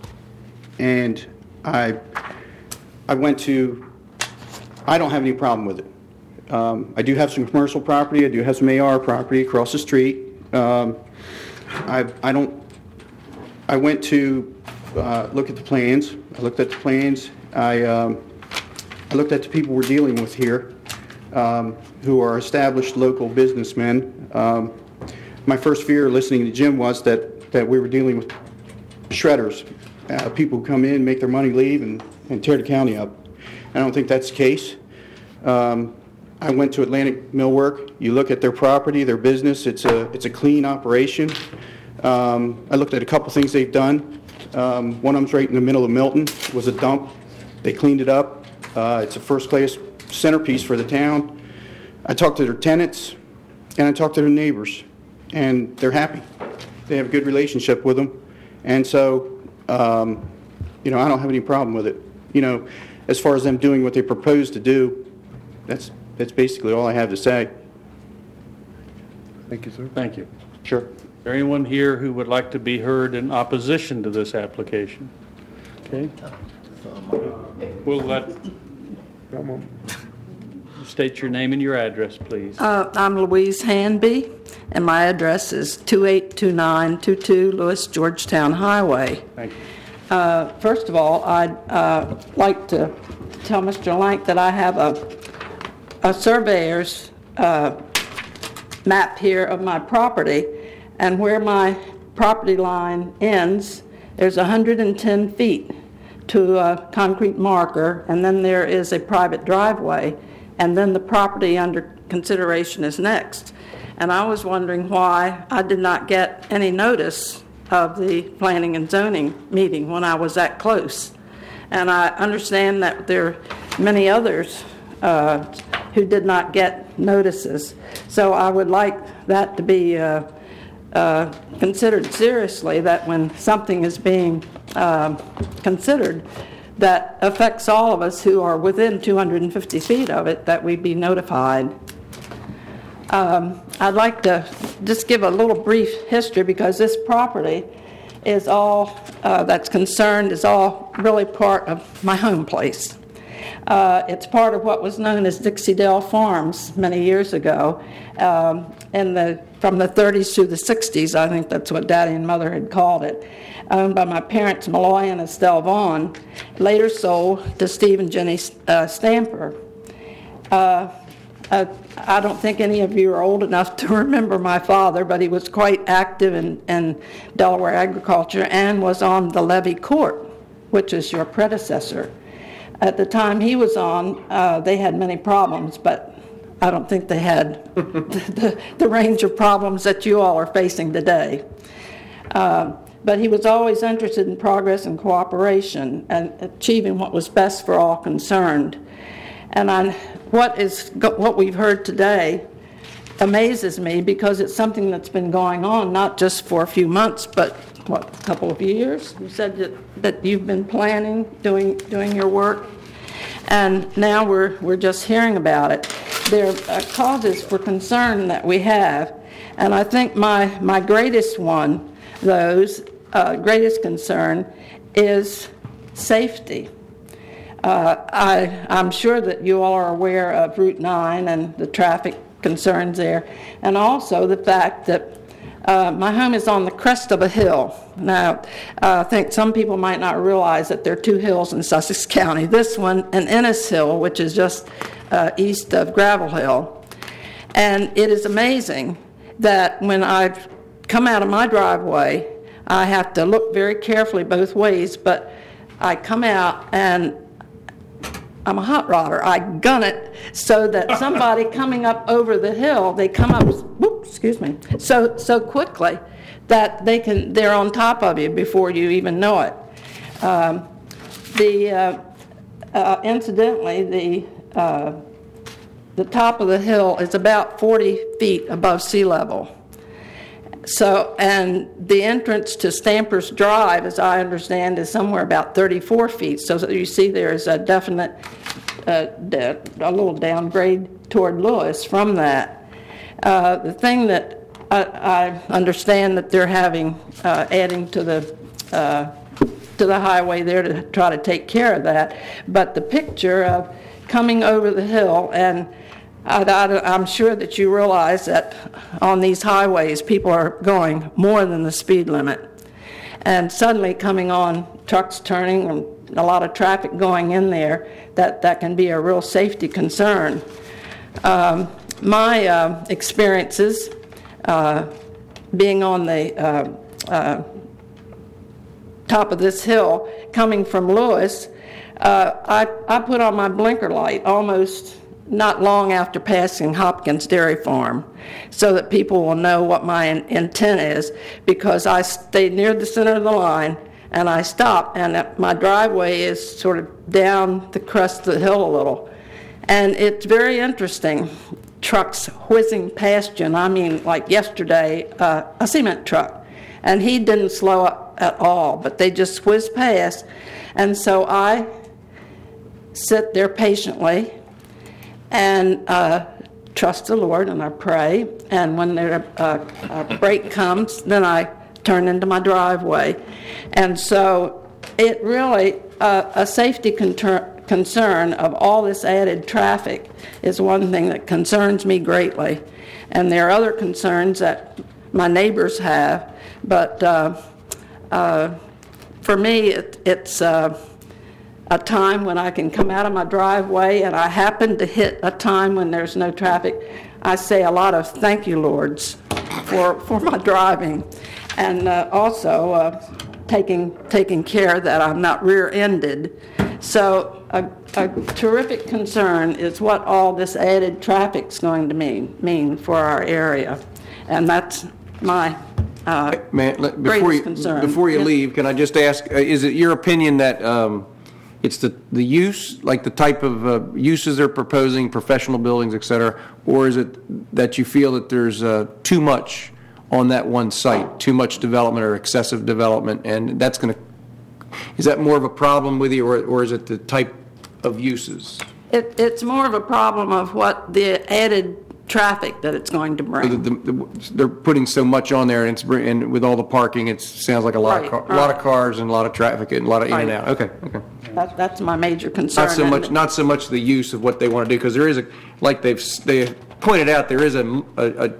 and I I went to. I don't have any problem with it. Um, I do have some commercial property. I do have some A R property across the street. Um, I I don't. I went to uh, look at the plans. I looked at the plans. I um, I looked at the people we're dealing with here. Um, who are established local businessmen. Um, my first fear listening to Jim was that, that we were dealing with shredders, uh, people who come in, make their money, leave, and, and tear the county up. I don't think that's the case. Um, I went to Atlantic Millwork. You look at their property, their business, it's a, it's a clean operation. Um, I looked at a couple things they've done. Um, one of them's right in the middle of Milton. It was a dump. They cleaned it up. Uh, it's a first-class centerpiece for the town. I talked to their tenants and I talked to their neighbors, and they're happy. They have a good relationship with them, and so um, you know, I don't have any problem with it. You know, as far as them doing what they propose to do, that's that's basically all I have to say. Thank you, sir. Thank you. Sure. Is there anyone here who would like to be heard in opposition to this application? Okay. We'll let. State your name and your address, please. Uh, I'm Louise Hanby, and my address is two eight two nine two two Lewis Georgetown Highway. Thank you. Uh, first of all, I'd uh, like to tell Mister Lank that I have a, a surveyor's uh, map here of my property, and where my property line ends, there's one hundred ten feet to a concrete marker, and then there is a private driveway, and then the property under consideration is next. And I was wondering why I did not get any notice of the planning and zoning meeting when I was that close. And I understand that there are many others uh, who did not get notices. So I would like that to be uh, uh, considered seriously, that when something is being uh, considered that affects all of us who are within two hundred fifty feet of it, that we be notified. Um, I'd like to just give a little brief history, because this property is all uh, that's concerned is all really part of my home place. Uh, it's part of what was known as Dixie Dale Farms many years ago. Um, in the, from the thirties through the sixties, I think that's what Daddy and Mother had called it. Owned by my parents, Malloy and Estelle Vaughn, later sold to Steve and Jenny uh, Stamper. Uh, uh, I don't think any of you are old enough to remember my father, but he was quite active in, in Delaware agriculture and was on the levy court, which is your predecessor. At the time he was on, uh, they had many problems, but I don't think they had the, the range of problems that you all are facing today. Uh, but he was always interested in progress and cooperation and achieving what was best for all concerned. And I, what is what we've heard today amazes me, because it's something that's been going on not just for a few months, but what, a couple of years? You said that, that you've been planning, doing doing your work, and now we're we're just hearing about it. There are causes for concern that we have, and I think my my greatest one, those uh, greatest concern, is safety. Uh, I, I'm sure that you all are aware of Route nine and the traffic concerns there, and also the fact that uh, my home is on the crest of a hill. Now, uh, I think some people might not realize that there are two hills in Sussex County. This one and Ennis Hill, which is just uh, east of Gravel Hill. And it is amazing that when I come out of my driveway, I have to look very carefully both ways, but I come out and I'm a hot rodder. I gun it so that somebody coming up over the hill, they come up, whoop, excuse me, so so quickly that they can they're on top of you before you even know it. Um, the uh, uh, incidentally, the uh, the top of the hill is about forty feet above sea level. So, and the entrance to Stampers Drive, as I understand, is somewhere about thirty-four feet. So you see there is a definite, uh, de- a little downgrade toward Lewis from that. Uh, the thing that I, I understand that they're having, uh, adding to the uh, to the highway there to try to take care of that. But the picture of coming over the hill, and I, I, I'm sure that you realize that on these highways, people are going more than the speed limit. And suddenly coming on, trucks turning, and a lot of traffic going in there, that, that can be a real safety concern. Um, my uh, experiences uh, being on the uh, uh, top of this hill, coming from Lewis, uh, I, I put on my blinker light almost not long after passing Hopkins Dairy Farm, so that people will know what my in- intent is, because I stay near the center of the line and I stop, and my driveway is sort of down the crest of the hill a little. And it's very interesting, trucks whizzing past you, and I mean, like yesterday, uh, a cement truck, and he didn't slow up at all, but they just whizzed past. And so I sit there patiently and uh, trust the Lord, and I pray. And when there, uh, a break comes, then I turn into my driveway. And so it really, uh, a safety con- concern of all this added traffic is one thing that concerns me greatly. And there are other concerns that my neighbors have, but uh, uh, for me, it, it's uh, a time when I can come out of my driveway, and I happen to hit a time when there's no traffic. I say a lot of thank you, Lords, for, for my driving, and uh, also uh, taking taking care that I'm not rear-ended. So a, a terrific concern is what all this added traffic's going to mean mean for our area, and that's my uh, Man, let- before greatest you, concern. before you Yeah. leave, can I just ask, uh, is it your opinion that um, it's the, the use, like the type of uh, uses they're proposing, professional buildings, et cetera, or is it that you feel that there's uh, too much on that one site, too much development or excessive development, and that's going to, is that more of a problem with you, or, or is it the type of uses? It, it's more of a problem of what the added traffic that it's going to The- bring. the- the- They're putting so much on there, and it's, br- and with all the parking, it sounds like a lot of, Right, car- a lot of right. cars and a lot of traffic and a lot of in and Right. out. Okay, okay. That, that's my major concern. Not so and- much, not so much the use of what they want to do, because there is a, like they've, s- they pointed out, there is a, a, a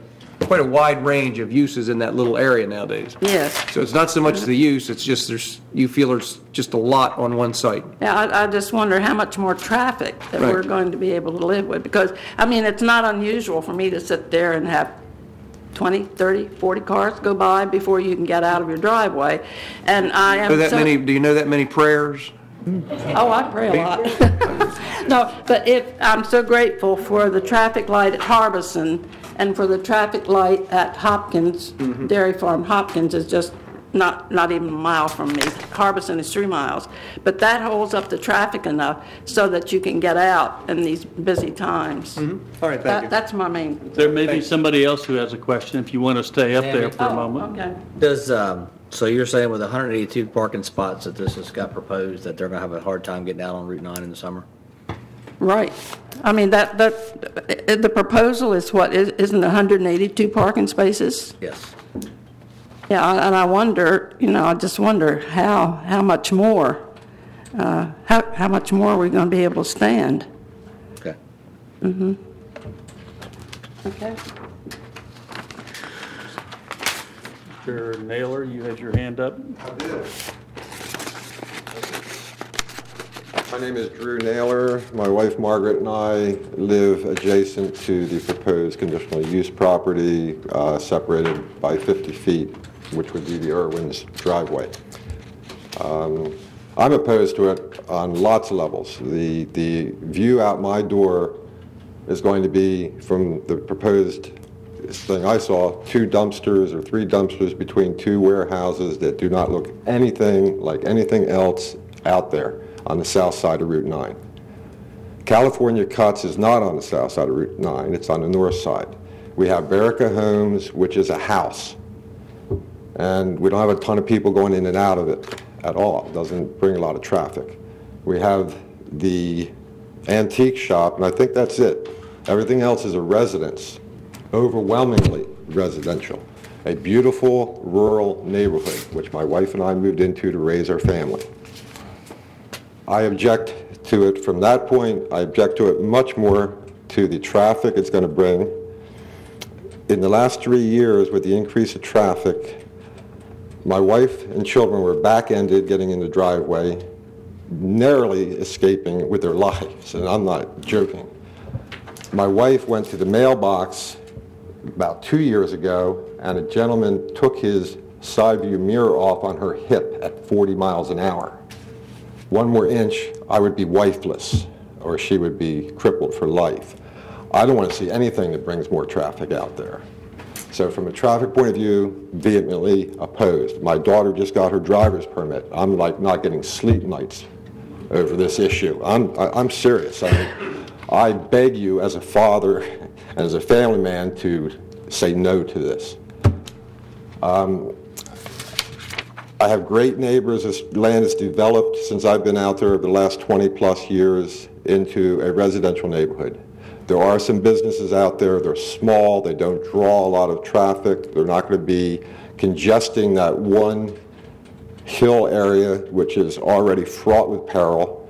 quite a wide range of uses in that little area nowadays. Yes. So it's not so much the use, it's just there's, you feel there's just a lot on one site. Yeah, I, I just wonder how much more traffic that Right. we're going to be able to live with, because, I mean, it's not unusual for me to sit there and have twenty, thirty, forty cars go by before you can get out of your driveway, and I am So that so- many, do you know that many prayers? Oh, I pray a lot. No, but if, I'm so grateful for the traffic light at Harbison and for the traffic light at Hopkins, Mm-hmm. Dairy Farm Hopkins is just not, not even a mile from me. Harbison is three miles. But that holds up the traffic enough so that you can get out in these busy times. All right, That, thank you. that's my main. There may be somebody else who has a question, if you want to stay up there for a Oh, moment. okay. Does, um, so you're saying with one hundred eighty-two parking spots that this has got proposed, that they're gonna have a hard time getting out on Route nine in the summer? Right. I mean, that, that, the proposal is what, is- isn't one hundred eighty-two parking spaces? Yes. Yeah, and I wonder, you know, I just wonder how, how much more, uh, how, how much more are we going to be able to stand? Okay. Okay. Mister Naylor, you had your hand up. I did. My name is Drew Naylor. My wife Margaret and I live adjacent to the proposed conditional use property, uh, separated by fifty feet, which would be the Irwin's driveway. Um, I'm opposed to it on lots of levels. The, the view out my door is going to be, from the proposed thing I saw, two dumpsters or three dumpsters between two warehouses that do not look anything like anything else out there on the south side of Route nine. California Cuts is not on the south side of Route nine, it's on the north side. We have Berica Homes, which is a house, and we don't have a ton of people going in and out of it at all. It doesn't bring a lot of traffic. We have the antique shop, and I think that's it. Everything else is a residence, overwhelmingly residential. A beautiful rural neighborhood, which my wife and I moved into to raise our family. I object to it from that point. I object to it much more to the traffic it's going to bring. In the last three years, with the increase of traffic, my wife and children were back-ended getting in the driveway, narrowly escaping with their lives, and I'm not joking. My wife went to the mailbox about two years ago, and a gentleman took his side view mirror off on her hip at forty miles an hour. One more inch, I would be wifeless, or she would be crippled for life. I don't want to see anything that brings more traffic out there. So from a traffic point of view, vehemently opposed. My daughter just got her driver's permit. I'm like not getting sleep nights over this issue. I'm, I, I'm serious. I, I beg you as a father and as a family man to say no to this. Um, I have great neighbors. This land has developed since I've been out there over the last twenty plus years into a residential neighborhood. There are some businesses out there. They're small. They don't draw a lot of traffic. They're not going to be congesting that one hill area, which is already fraught with peril.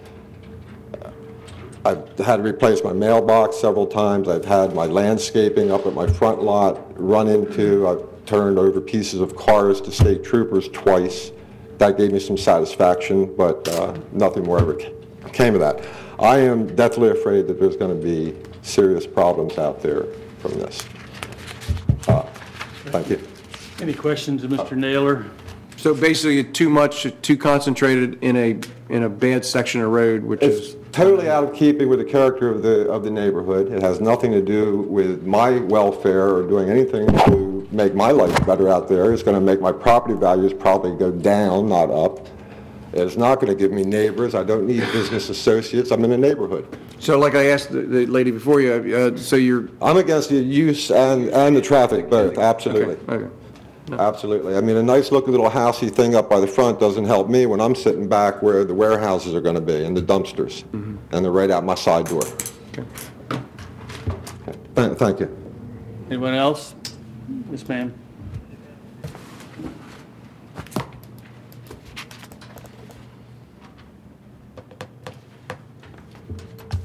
I've had to replace my mailbox several times. I've had my landscaping up at my front lot run into. I've turned over pieces of cars to state troopers twice. That gave me some satisfaction, but uh, nothing more ever came of that. I am deathly afraid that there's going to be serious problems out there from this. Uh, thank you. Any questions of Mister Naylor? So basically, too much, too concentrated in a, in a bad section of road, which It's is, totally out of keeping with the character of the of the neighborhood. It has nothing to do with my welfare or doing anything to make my life better out there. It's going to make my property values probably go down, not up. It's not going to give me neighbors. I don't need business associates. I'm in a neighborhood. so like I asked the, the lady before you, uh, so you're, I'm against the use and, and the traffic both, absolutely. okay. Absolutely. I mean, a nice looking little housey thing up by the front doesn't help me when I'm sitting back where the warehouses are going to be and the dumpsters. Mm-hmm. And they're right out my side door. Okay. Okay. Thank, thank you. Anyone else? Yes, ma'am.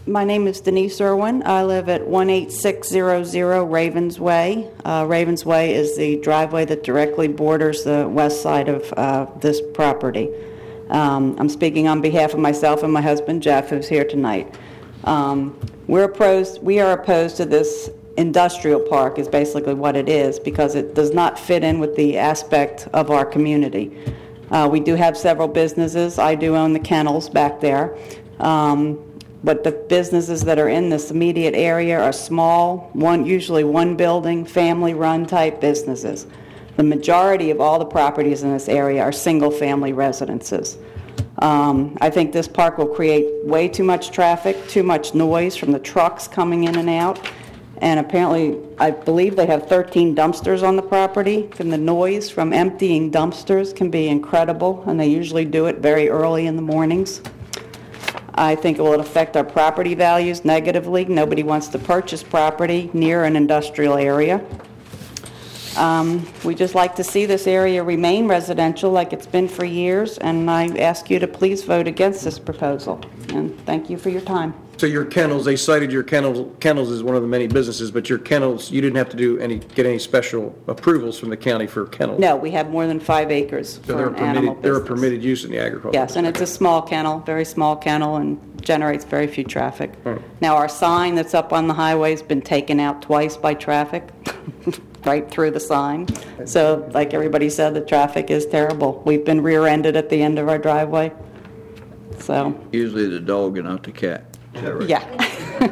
My name is Denise Irwin. I live at one eight six zero zero Ravens Way. Uh, Ravens Way is the driveway that directly borders the west side of uh, this property. Um, I'm speaking on behalf of myself and my husband Jeff, who's here tonight. Um, we're opposed. We are opposed to this industrial park, is basically what it is, because it does not fit in with the aspect of our community. Uh, we do have several businesses. I do own the kennels back there. Um, but the businesses that are in this immediate area are small, one usually one building, family-run type businesses. The majority of all the properties in this area are single-family residences. Um, I think this park will create way too much traffic, too much noise from the trucks coming in and out. And apparently, I believe they have thirteen dumpsters on the property, and the noise from emptying dumpsters can be incredible, and they usually do it very early in the mornings. I think it will affect our property values negatively. Nobody wants to purchase property near an industrial area. Um, we just like to see this area remain residential like it's been for years, and I ask you to please vote against this proposal. And thank you for your time. So your kennels, they cited your kennels, kennels as one of the many businesses, but your kennels, you didn't have to do any, get any special approvals from the county for kennels? No, we have more than five acres So for they're an animal permitted, they're a business. permitted use in the agriculture. Yes, and it's a small kennel, very small kennel, and generates very few traffic. Right. Now, our sign that's up on the highway has been taken out twice by traffic, right through the sign. So, like everybody said, the traffic is terrible. We've been rear-ended at the end of our driveway, so, Usually the dog and not the cat. Is that right? yeah.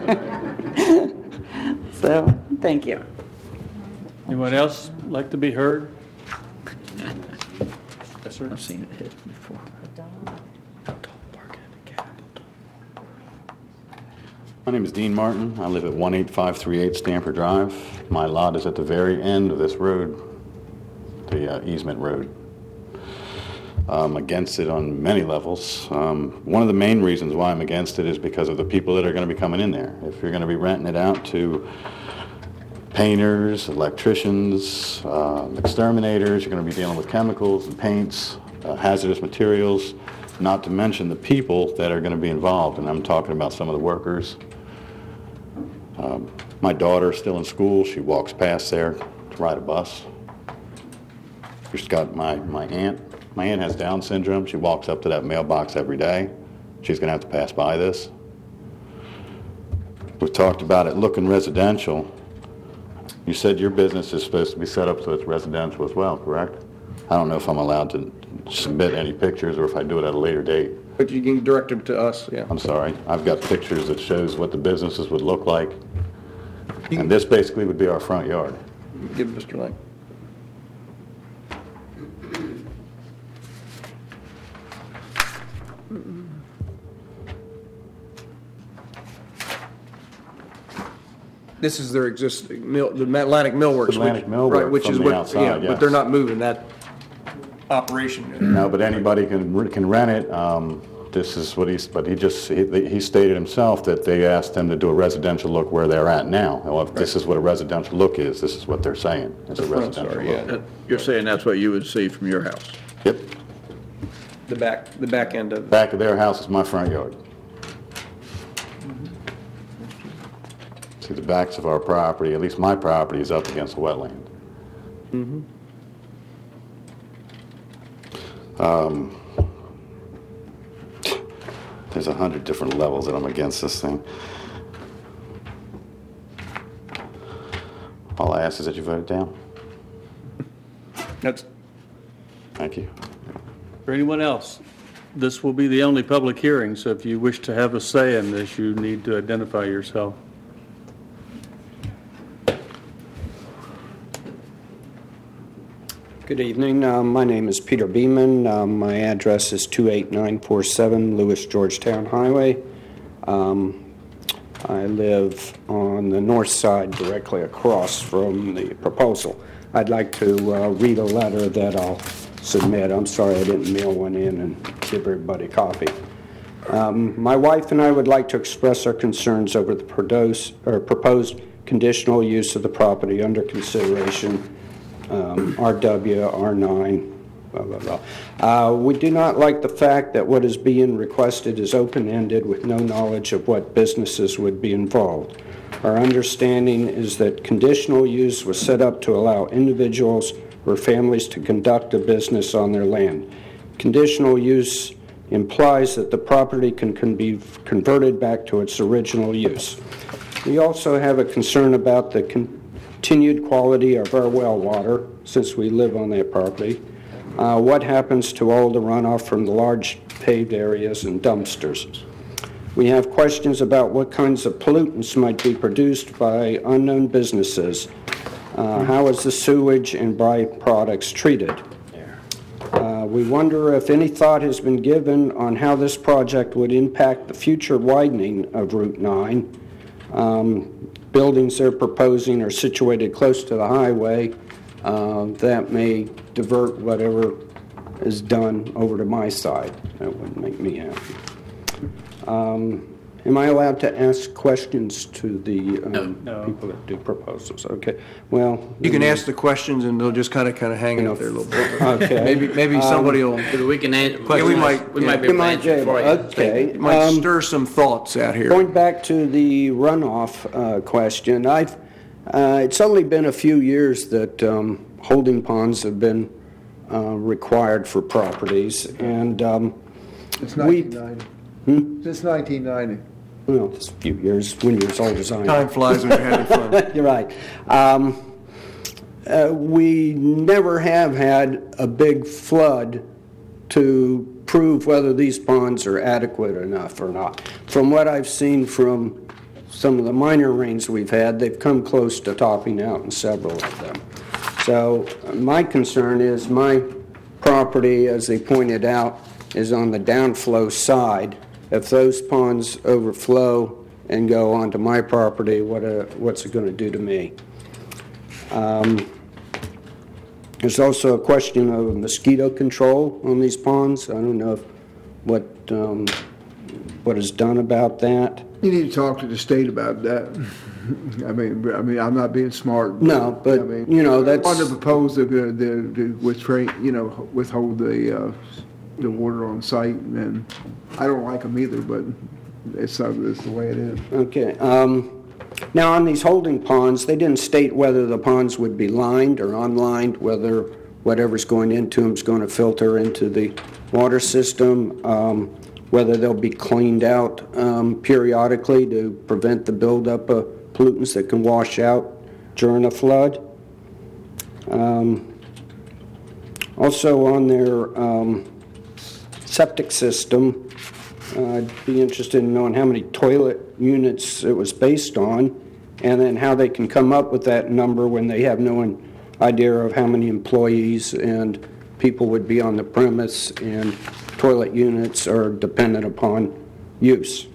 So, thank you. Anyone else like to be heard? Yes, sir. I've seen it hit before. My name is Dean Martin. I live at one eight five three eight Stamper Drive. My lot is at the very end of this road, the uh, easement road. I'm against it on many levels. Um, one of the main reasons why I'm against it is because of the people that are going to be coming in there. If you're going to be renting it out to painters, electricians, uh, exterminators, you're going to be dealing with chemicals and paints, uh, hazardous materials, not to mention the people that are going to be involved. And I'm talking about some of the workers. Um, my daughter's still in school. She walks past there to ride a bus. She's got my, my aunt. My aunt has Down syndrome. She walks up to that mailbox every day. She's going to have to pass by this. We've talked about it looking residential. You said your business is supposed to be set up so it's residential as well, correct? I don't know if I'm allowed to submit any pictures or if I do it at a later date. But you can direct them to us, yeah. I'm sorry. I've got pictures that shows what the businesses would look like. And this basically would be our front yard. Give Mister Lang. This is their existing mill, the Atlantic Millworks. Atlantic which- Millwork right, which from is the what- outside, yeah, yes. But they're not moving that operation. No, but anybody can can rent it. Um, This is what he's, but he just, he he stated himself that they asked him to do a residential look where they're at now. Well, if this is what a residential look is, this is what they're saying. It's a The front's residential sorry, look. yeah. You're saying that's what you would see from your house? Yep. The back, the back end of, Back of their house is my front yard. See, the backs of our property, at least my property, is up against the wetland. Um, There's a hundred different levels that I'm against this thing. All I ask is that you vote it down. that's, Thank you. For anyone else, this will be the only public hearing, so if you wish to have a say in this, you need to identify yourself. Good evening. Uh, My name is Peter Beeman. Um, My address is two eight nine four seven Lewis Georgetown Highway. Um, I live on the north side directly across from the proposal. I'd like to uh, read a letter that I'll submit. I'm sorry I didn't mail one in and give everybody a copy. Um, My wife and I would like to express our concerns over the produce- or proposed conditional use of the property under consideration, um, R W R nine blah, blah, blah. Uh, We do not like the fact that what is being requested is open-ended with no knowledge of what businesses would be involved. Our understanding is that conditional use was set up to allow individuals or families to conduct a business on their land. Conditional use implies that the property can, can be converted back to its original use. We also have a concern about the continued quality of our well water, since we live on that property. Uh, what happens to all the runoff from the large paved areas and dumpsters? We have questions about what kinds of pollutants might be produced by unknown businesses. Uh, how is the sewage and byproducts treated? Uh, we wonder if any thought has been given on how this project would impact the future widening of Route nine. Um, buildings they're proposing are situated close to the highway. Uh, that may divert whatever is done over to my side. That wouldn't make me happy. Um, am I allowed to ask questions to the um, No. people that do proposals? Okay. Well, You can ask the questions, and they'll just kind of, kind of hang out there a little bit. Okay. Maybe, maybe somebody will, We can answer. Yeah, we might- We might be You able to might answer it be for able- you. okay. it might Um, stir some thoughts out here. Going back to the runoff uh, question, I've, uh, it's only been a few years that um, holding ponds have been uh, required for properties, and um, It's we, nineteen ninety. Hmm? Since nineteen ninety. well, it's a few years, when you're as old as I am. Time flies when you're having fun. You're right. Um, uh, we never have had a big flood to prove whether these ponds are adequate enough or not. From what I've seen from some of the minor rains we've had, they've come close to topping out in several of them. So uh, my concern is my property, as they pointed out, is on the downflow side. If those ponds overflow and go onto my property, what uh, what's it going to do to me? Um, there's also a question of mosquito control on these ponds. I don't know if, what um, what is done about that. You need to talk to the state about that. I mean, I mean, I'm not being smart. No, but, I mean, you know, that's- On the proposal, the, the, the withhold, you know, withhold the, uh, the water on site, and I don't like them either, but it's, not- it's the way it is. Okay. Um, now, on these holding ponds, they didn't state whether the ponds would be lined or unlined, whether whatever's going into them is going to filter into the water system, um, whether they'll be cleaned out um, periodically to prevent the buildup of pollutants that can wash out during a flood. Um, also, on their um, septic system, uh, I'd be interested in knowing how many toilet units it was based on, and then how they can come up with that number when they have no idea of how many employees and people would be on the premise, and toilet units are dependent upon use.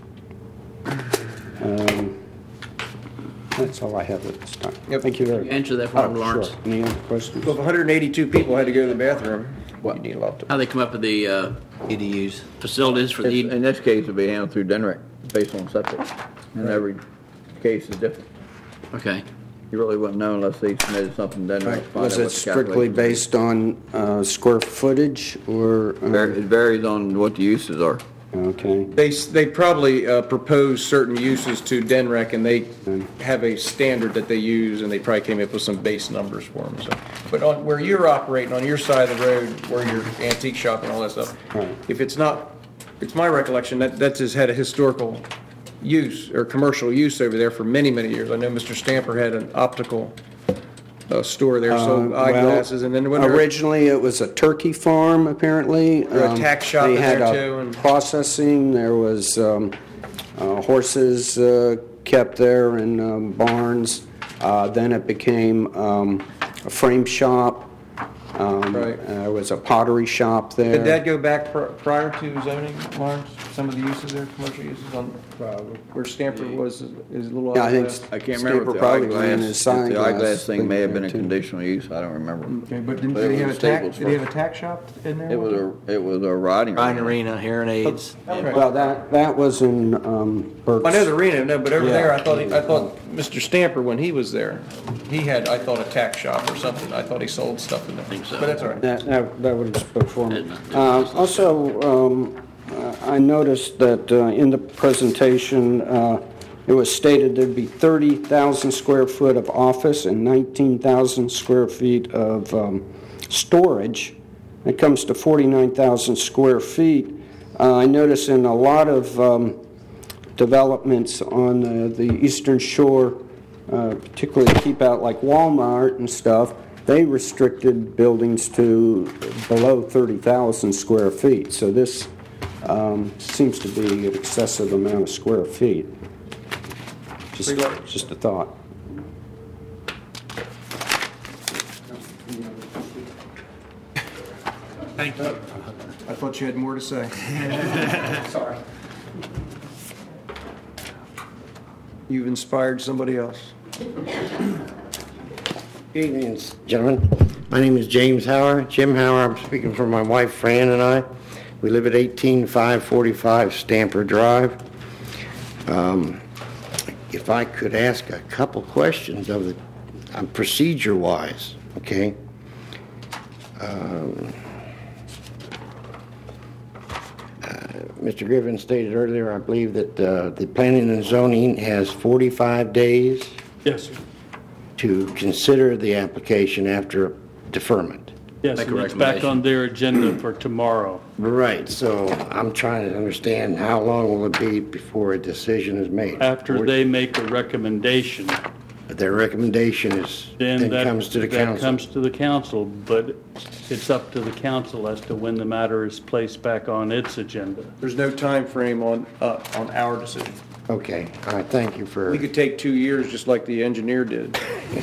Um, that's all I have at this time. Yep. Thank you very You much. answer that for him, Oh, Lawrence. sure. Any other questions? Well, if one hundred eighty-two people had to go to the bathroom, you need a lot to. How they come up with the uh, E D Us. facilities for the, E In this case, it'll be handled through D N R E C based on septic. And every case is different. okay. You really wouldn't know unless they submitted something to D N R E C. to find Was out it what the strictly calculation based on uh, square footage or? is. Var- It um, varies on what the uses are. Okay. They, they probably uh, propose certain uses to D N R E C, and they have a standard that they use, and they probably came up with some base numbers for them, so. But on, where you're operating, on your side of the road, where your antique shop and all that stuff, Right. if it's not, it's my recollection that that's has had a historical use, or commercial use over there for many, many years. I know Mister Stamper had an optical uh, store there, sold Uh, eyeglasses, well, and then when there- Originally, it was a turkey farm, apparently. Or a Um, tack shop They in had there, a too, and- processing, there was um, uh, horses uh, kept there in um, barns. Uh, Then it became um, a frame shop. Um, Right. There was a pottery shop there. Did that go back pr- prior to zoning, Lawrence? some of the uses there, commercial uses on, where Stamper was, is a little. Yeah, I think out of that? I can't remember if the Stamper probably ran eyeglass, his if the eyeglass eyeglass thing may have been a thing, too. conditional use, I don't remember. Okay, but didn't, But did it he have a was tack, Staples did he have first. a tack shop in there? It was a, it was a riding. Ryan arena. Arena, hearing aids. Okay. Well, that, that was in um, Burke's. I know the arena, no, but over Yeah. there, I thought, he- I thought Mister Stamper, when he was there, he had, I thought, a tack shop or something. I thought he sold stuff in there. I think so. But that's all right. That, that that would have spoke for me. Uh, Also, um, uh, I noticed that uh, in the presentation, uh, it was stated there'd be thirty thousand square foot of office and nineteen thousand square feet of um, storage. It comes to forty-nine thousand square feet. Uh, I notice in a lot of um, developments on uh, the eastern shore, uh, particularly keep out like Walmart and stuff, they restricted buildings to below thirty thousand square feet. So this um, seems to be an excessive amount of square feet. Just, just a thought. Thank you. I thought you had more to say. Sorry. You've inspired somebody else. Good evening, gentlemen. My name is James Hauer, Jim Hauer. I'm speaking for my wife Fran and I. We live at eighteen five forty-five Stamper Drive. Um, if I could ask a couple questions of the um, procedure-wise, okay? Um, uh, Mister Griffin stated earlier, I believe, that uh, the planning and zoning has forty-five days. Yes, sir. To consider the application after deferment. Yes, and it's back on their agenda for tomorrow. Right, so I'm trying to understand how long will it be before a decision is made? After they make a recommendation, Their recommendation is, then then that, comes to the that council. comes to the council, but it's up to the council as to when the matter is placed back on its agenda. There's no time frame on, uh, on our decision. Okay, all right, thank you for, We could take two years, just like the engineer did.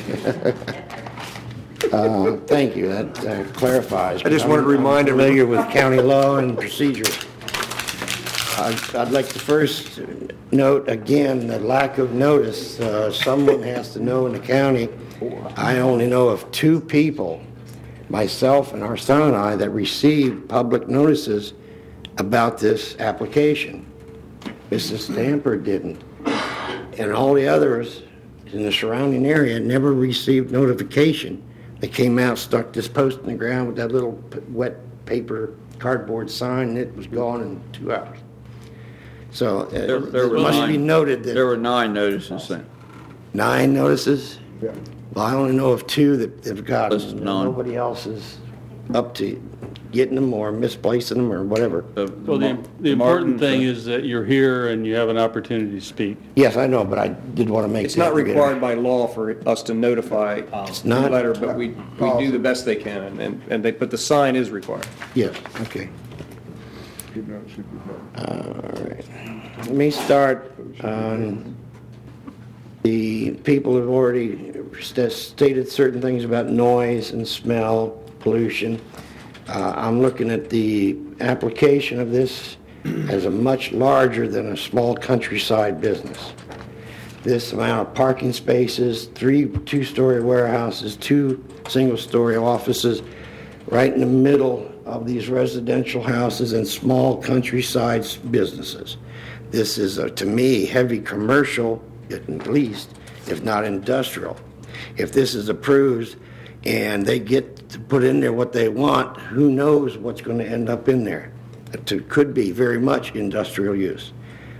uh, thank you, that that clarifies. I just wanted to I'm- remind I'm familiar with county law and procedure. I'd I'd like to first note again the lack of notice. Uh, Someone has to know in the county. I only know of two people, myself and our son and I, that received public notices about this application. Missus Stamper didn't. And all the others in the surrounding area never received notification. They came out, stuck this post in the ground with that little p- wet paper cardboard sign, and it was gone in two hours. So uh, There, there it were must nine, be noted there that were nine notices sent. nine notices? Yeah. Well, I only know of two that have gotten This is them. none. Nobody else is up to getting them or misplacing them or whatever. The- Well, the, Mar- the important Martin- thing is that you're here and you have an opportunity to speak. Yes, I know, but I did want to make It's that not clear. required by law for us to notify It's the not? letter, but we, we do the best they can, and- and, and they, but the sign is required. Yes, okay. Good note, should be better. All right. Let me start on, the people have already st- stated certain things about noise and smell, pollution. Uh, I'm looking at the application of this as a much larger than a small countryside business. This amount of parking spaces, three two-story warehouses, two single-story offices, right in the middle of these residential houses and small countryside businesses. This is, uh, to me, heavy commercial, at least, if not industrial. If this is approved and they get to put in there what they want, who knows what's going to end up in there? It could be very much industrial use.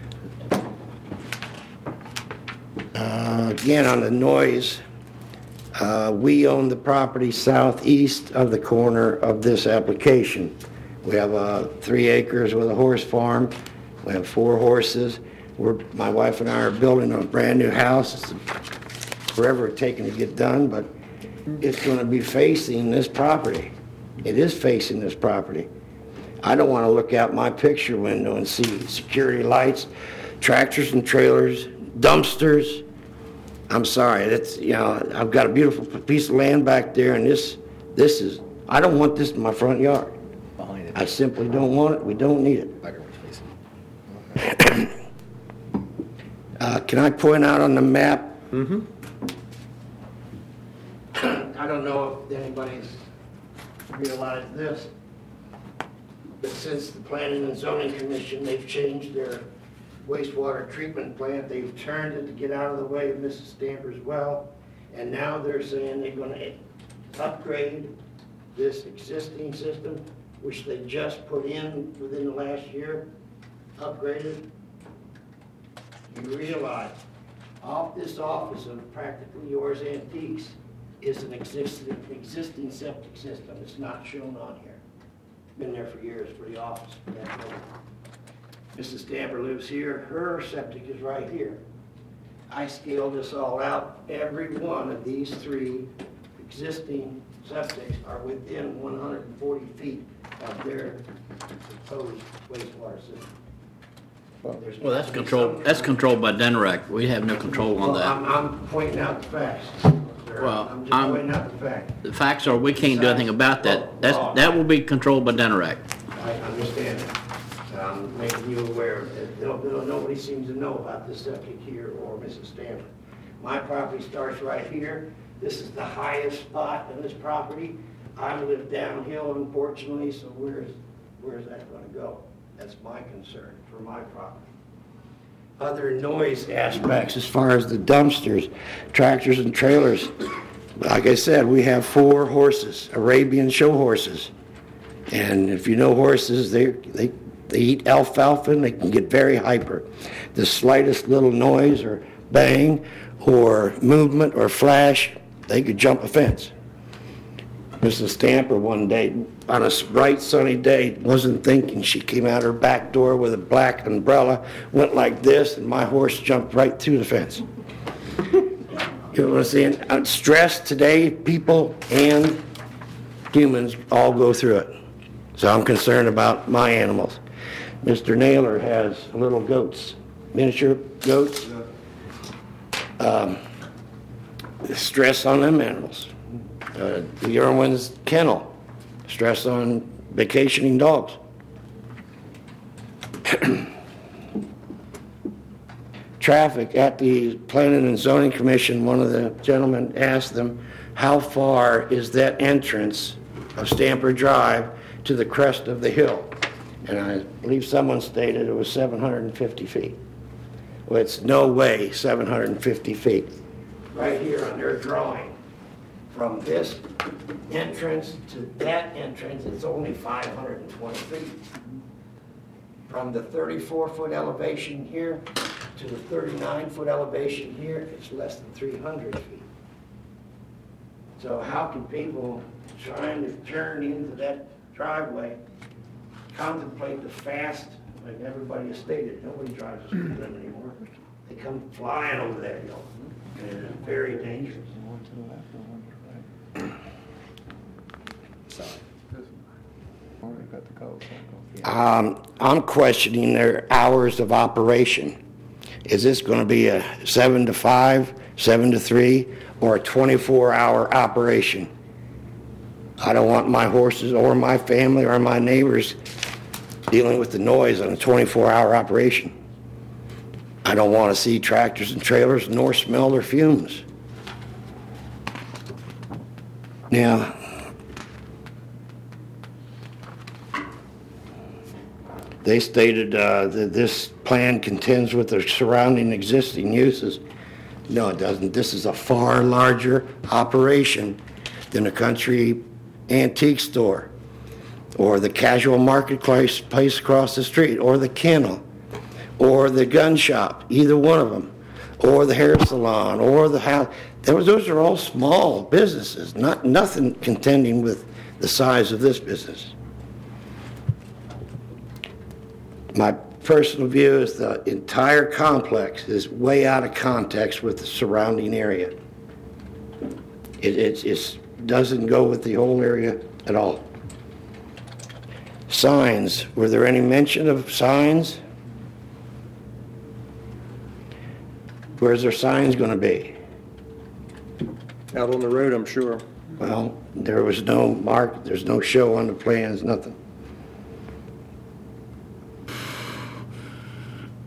Uh, Again, on the noise, uh, we own the property southeast of the corner of this application. We have uh, three acres with a horse farm. We have four horses. We're, my wife and I are building a brand-new house. It's forever taking to get done, but it's going to be facing this property. It is facing this property. I don't want to look out my picture window and see security lights, tractors and trailers, dumpsters. I'm sorry, that's, you know, I've got a beautiful piece of land back there, and this, this is, I don't want this in my front yard. Behind it. I simply don't want it. We don't need it. Uh, Can I point out on the map? Mm-hmm. I don't know if anybody's realized this, but since the Planning and Zoning Commission, they've changed their wastewater treatment plant. They've turned it to get out of the way of Missus Stamper's well, and now they're saying they're going to upgrade this existing system, which they just put in within the last year, upgraded. You realize, off this office of Practically Yours Antiques is an existing, existing septic system. It's not shown on here. Been there for years for the office. For that building. Missus Stamper lives here. Her septic is right here. I scaled this all out. Every one of these three existing septics are within one hundred forty feet of their proposed wastewater system. There's Well, that's some- controlled, that's controlled by DENREC. We have no control on Well, I'm, that. I'm pointing out the facts, sir. Well, I'm just I'm- pointing out the facts. The facts are, we can't do anything about that. That's, that will be controlled by DENREC. I understand that. I'm making you aware that no- no- nobody seems to know about this septic here or Missus Stanley. My property starts right here. This is the highest spot on this property. I live downhill, unfortunately, so where's, where's that gonna go? That's my concern for my property. Other noise aspects, as far as the dumpsters, tractors and trailers, like I said, we have four horses, Arabian show horses. And if you know horses, they, they, they eat alfalfa and they can get very hyper. The slightest little noise or bang or movement or flash, they could jump a fence. Missus Stamper one day, on a bright sunny day, wasn't thinking. She came out her back door with a black umbrella, went like this, and my horse jumped right through the fence. You know what I'm saying? Uh, Stress today, people and humans all go through it. So I'm concerned about my animals. Mister Naylor has little goats, miniature goats. Um, stress on them animals. Uh, the Irwin's kennel, stress on vacationing dogs. Traffic at the Planning and Zoning Commission, one of the gentlemen asked them, how far is that entrance of Stamper Drive to the crest of the hill? And I believe someone stated it was seven hundred fifty feet. Well, it's no way seven hundred fifty feet. Right here on their drawing, from this entrance to that entrance, it's only five hundred twenty feet. From the thirty-four foot elevation here to the thirty-nine foot elevation here, it's less than three hundred feet. So how can people trying to turn into that driveway contemplate the fast, like everybody has stated, nobody drives a speed limit anymore. They come flying over that hill, and it's very dangerous. Um, I'm questioning their hours of operation. Is this going to be a seven to five, seven to three, or a twenty-four hour operation? I don't want my horses or my family or my neighbors dealing with the noise on a twenty-four hour operation. I don't want to see tractors and trailers nor smell their fumes. Now, they stated uh, that this plan contends with the surrounding existing uses. No, it doesn't. This is a far larger operation than a country antique store or the casual marketplace place across the street or the kennel or the gun shop, either one of them, or the hair salon or the house. Those, those are all small businesses, not nothing contending with the size of this business. My personal view is the entire complex is way out of context with the surrounding area. It it's, it's doesn't go with the whole area at all. Signs, were there any mention of signs? Where's their signs going to be? Out on the road, I'm sure. Well, there was no mark, there's no show on the plans, nothing.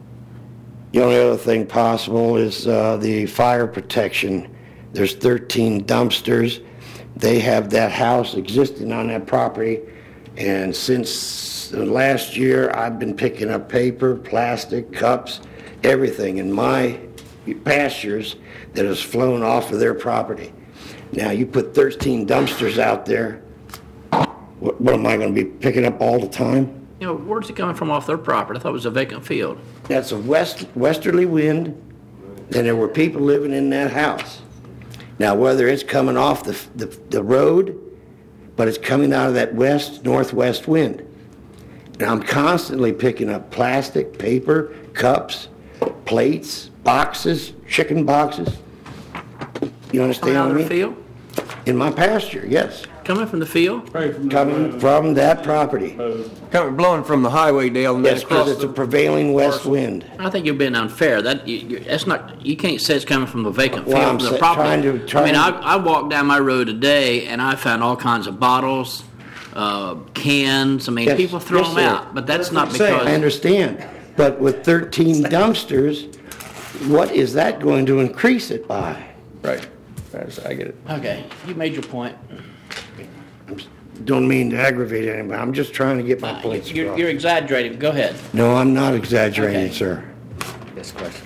The only other thing possible is uh, the fire protection. There's thirteen dumpsters. They have that house existing on that property, and since last year, I've been picking up paper, plastic, cups, everything in my pastures that has flown off of their property. Now, you put thirteen dumpsters out there, what, what am I going to be picking up all the time? You know, where's it coming from off their property? I thought it was a vacant field. That's a west westerly wind, and there were people living in that house. Now, whether it's coming off the, the, the road, but it's coming out of that west, northwest wind. And I'm constantly picking up plastic, paper, cups, plates, boxes, chicken boxes. You understand Coming out what I of the mean? field? In my pasture, yes. Coming from the field? Coming from that property. Coming, blowing from the highway, Dale, and then Yes, because across it's a the... prevailing west wind. I think you're being unfair. That you, you, that's not. You can't say it's coming from the vacant field. Well, I'm from the sa- property. trying to- I mean, trying I, to- I walked down my road today and I found all kinds of bottles, uh, cans. I mean, Yes, people throw yes, them sir. out, but that's not I'm saying, because. I understand, but with thirteen dumpsters, what is that going to increase it by? Right. I get it. Okay, you made your point. Don't mean to aggravate anybody, I'm just trying to get my Uh, points you're, across. you're exaggerating. Go ahead. No, I'm not exaggerating, Okay. sir. This question.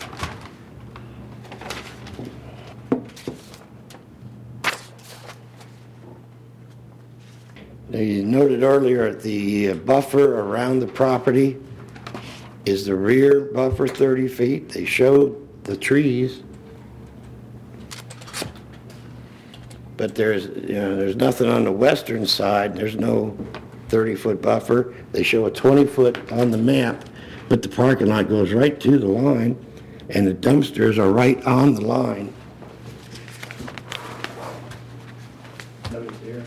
Now, you noted earlier the buffer around the property is the rear buffer thirty feet. They showed the trees. But there's, you know, there's nothing on the western side. There's no thirty-foot buffer. They show a twenty-foot on the map, but the parking lot goes right to the line, and the dumpsters are right on the line. Notice there.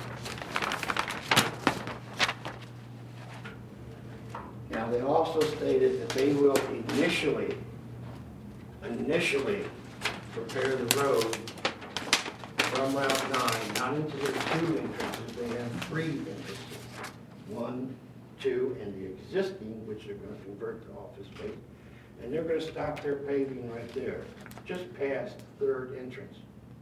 Now, they also stated that they will initially, initially prepare the road from Route nine, not into their two entrances, they have three entrances. One, two, and the existing, which they're gonna convert to office space. And they're gonna stop their paving right there, just past the third entrance.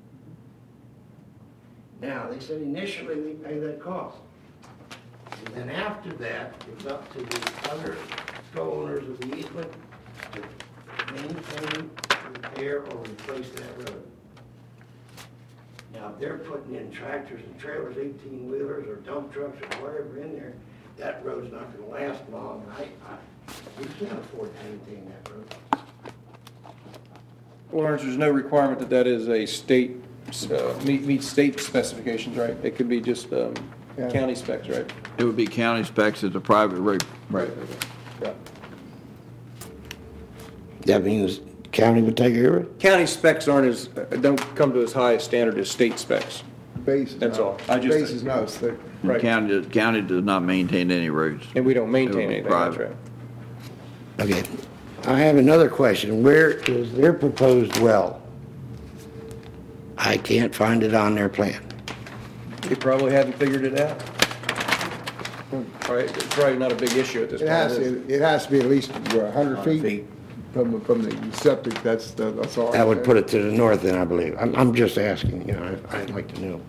Now, they said initially we pay that cost. And then after that, it's up to the other co-owners of the easement to maintain, repair, or replace that road. Now, if they're putting in tractors and trailers, eighteen-wheelers or dump trucks or whatever in there, that road's not gonna last long. I, I, we can't afford to maintain that road. Well, Lawrence, there's no requirement that that is a state, uh, meet, meet state specifications, right? It could be just, um, Yeah. county specs, right? It would be county specs as a private road. Right. Yeah. That means county would take care of it? County specs aren't as, uh, don't come to as high a standard as state specs. Base is That's not- all. I just- Base is not thick. The Right. county, the county does not maintain any roads. And we don't maintain It would be anything, that's private. right. Okay. I have another question. Where is their proposed well? I can't find it on their plan. They probably hadn't figured it out. Probably, it's probably not a big issue at this It point. has, is it? to- it has to be at least, what, one hundred feet. feet from, from the septic, that's, the- that's all. That would put it to the north then, I believe. I'm, I'm just asking, you know, I- I'd like to know.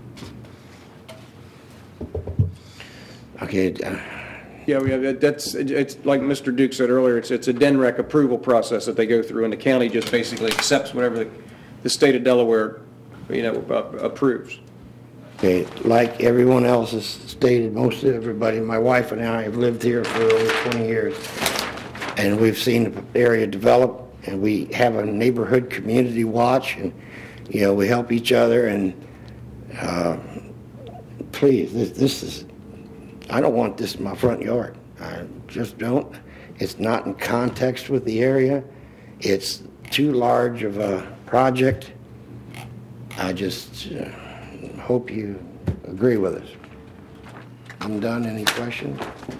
Okay, uh, Yeah, we have, that's, it's like Mister Duke said earlier, it's, it's a D N R E C approval process that they go through, and the county just basically accepts whatever the, the state of Delaware, you know, uh, approves. okay, like everyone else has stated, most of everybody, my wife and I have lived here for over twenty years, and we've seen the area develop, and we have a neighborhood community watch, and, you know, we help each other, and, uh, please, this, this is, I don't want this in my front yard. I just don't. It's not in context with the area. It's too large of a project. I just uh, hope you agree with us. I'm done. Any questions?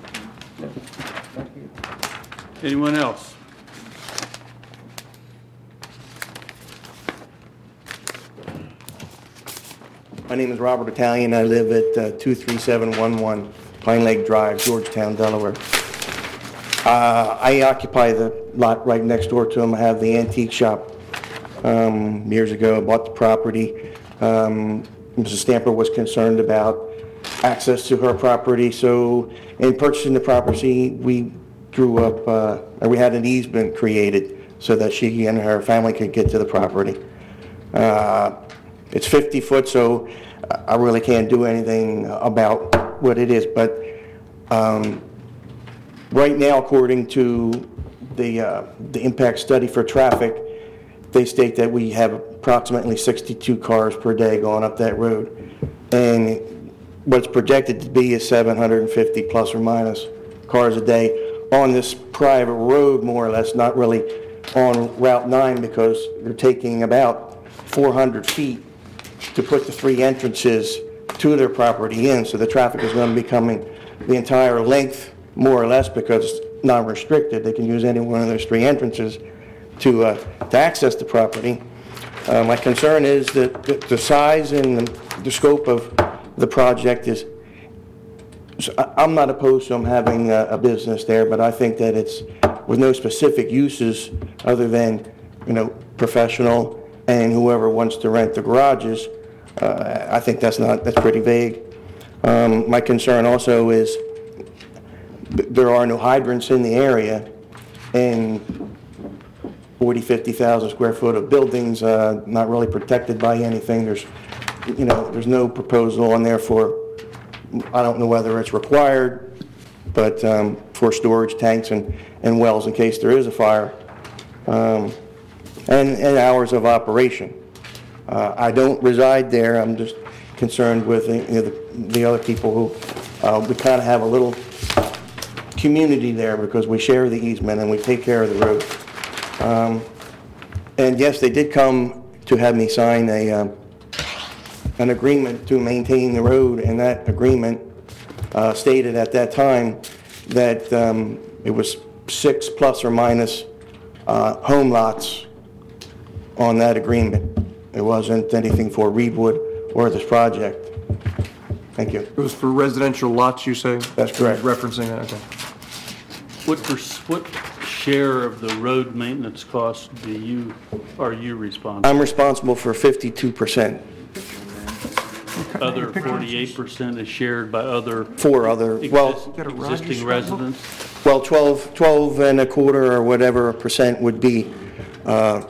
Anyone else? My name is Robert Italian. I live at uh, two three seven one one Pine Lake Drive, Georgetown, Delaware. Uh, I occupy the lot right next door to them. I have the antique shop. Um, Years ago, I bought the property. Um, Missus Stamper was concerned about access to her property, so in purchasing the property, we drew up, uh, or we had an easement created so that she and her family could get to the property. Uh, It's fifty foot, so I really can't do anything about what it is, but um, right now, according to the, uh, the impact study for traffic, they state that we have approximately sixty-two cars per day going up that road. And what's projected to be is seven hundred fifty plus or minus cars a day on this private road, more or less, not really on Route nine, because they're taking about four hundred feet to put the three entrances to their property in. So the traffic is going to be coming the entire length, more or less, because it's non-restricted. They can use any one of those three entrances to, uh, to access the property. Uh, my concern is that the, the size and the, the scope of the project is, so I- I'm not opposed to them having a, a business there, but I think that it's with no specific uses other than, you know, professional and whoever wants to rent the garages. Uh, I think that's not, that's pretty vague. Um, my concern also is th- there are no hydrants in the area, and forty, fifty thousand square foot of buildings, uh, not really protected by anything. There's, you know, there's no proposal on there for, I don't know whether it's required, but um, for storage tanks and, and wells in case there is a fire, um, and, and hours of operation. Uh, I don't reside there. I'm just concerned with you know, the, the other people who, uh, we kind of have a little community there because we share the easement and we take care of the road. Um, and yes, they did come to have me sign a um, an agreement to maintain the road, and that agreement uh, stated at that time that um, it was six plus or minus uh, home lots on that agreement. It wasn't anything for Reedwood or this project. Thank you. It was for residential lots, you say? That's correct. Referencing that, okay. What, pers- what share of the road maintenance costs do you, are you responsible? I'm responsible for fifty-two percent. Other forty-eight percent is shared by other Four other, well, exist- existing residents? well, twelve, twelve and a quarter or whatever percent would be, uh,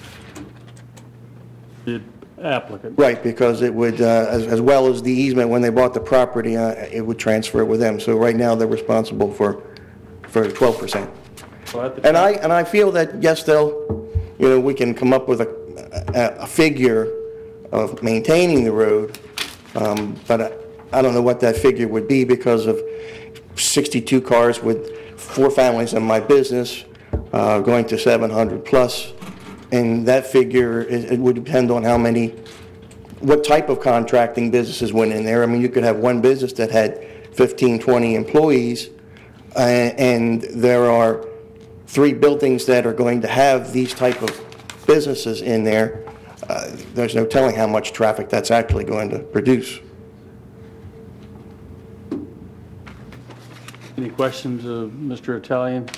The applicant? right, because it would, uh, as as well as the easement, when they bought the property, uh, it would transfer with them. So right now, they're responsible for, for twelve percent. Well, at the And I, time- and I feel that, yes, they'll, you know, we can come up with a, a, a figure of maintaining the road, um, but I, I don't know what that figure would be because of sixty-two cars with four families in my business, uh, going to seven hundred plus. And that figure, it, it would depend on how many, what type of contracting businesses went in there. I mean, you could have one business that had fifteen, twenty employees, uh, and there are three buildings that are going to have these type of businesses in there. Uh, there's no telling how much traffic that's actually going to produce. Any questions of Mister Italian?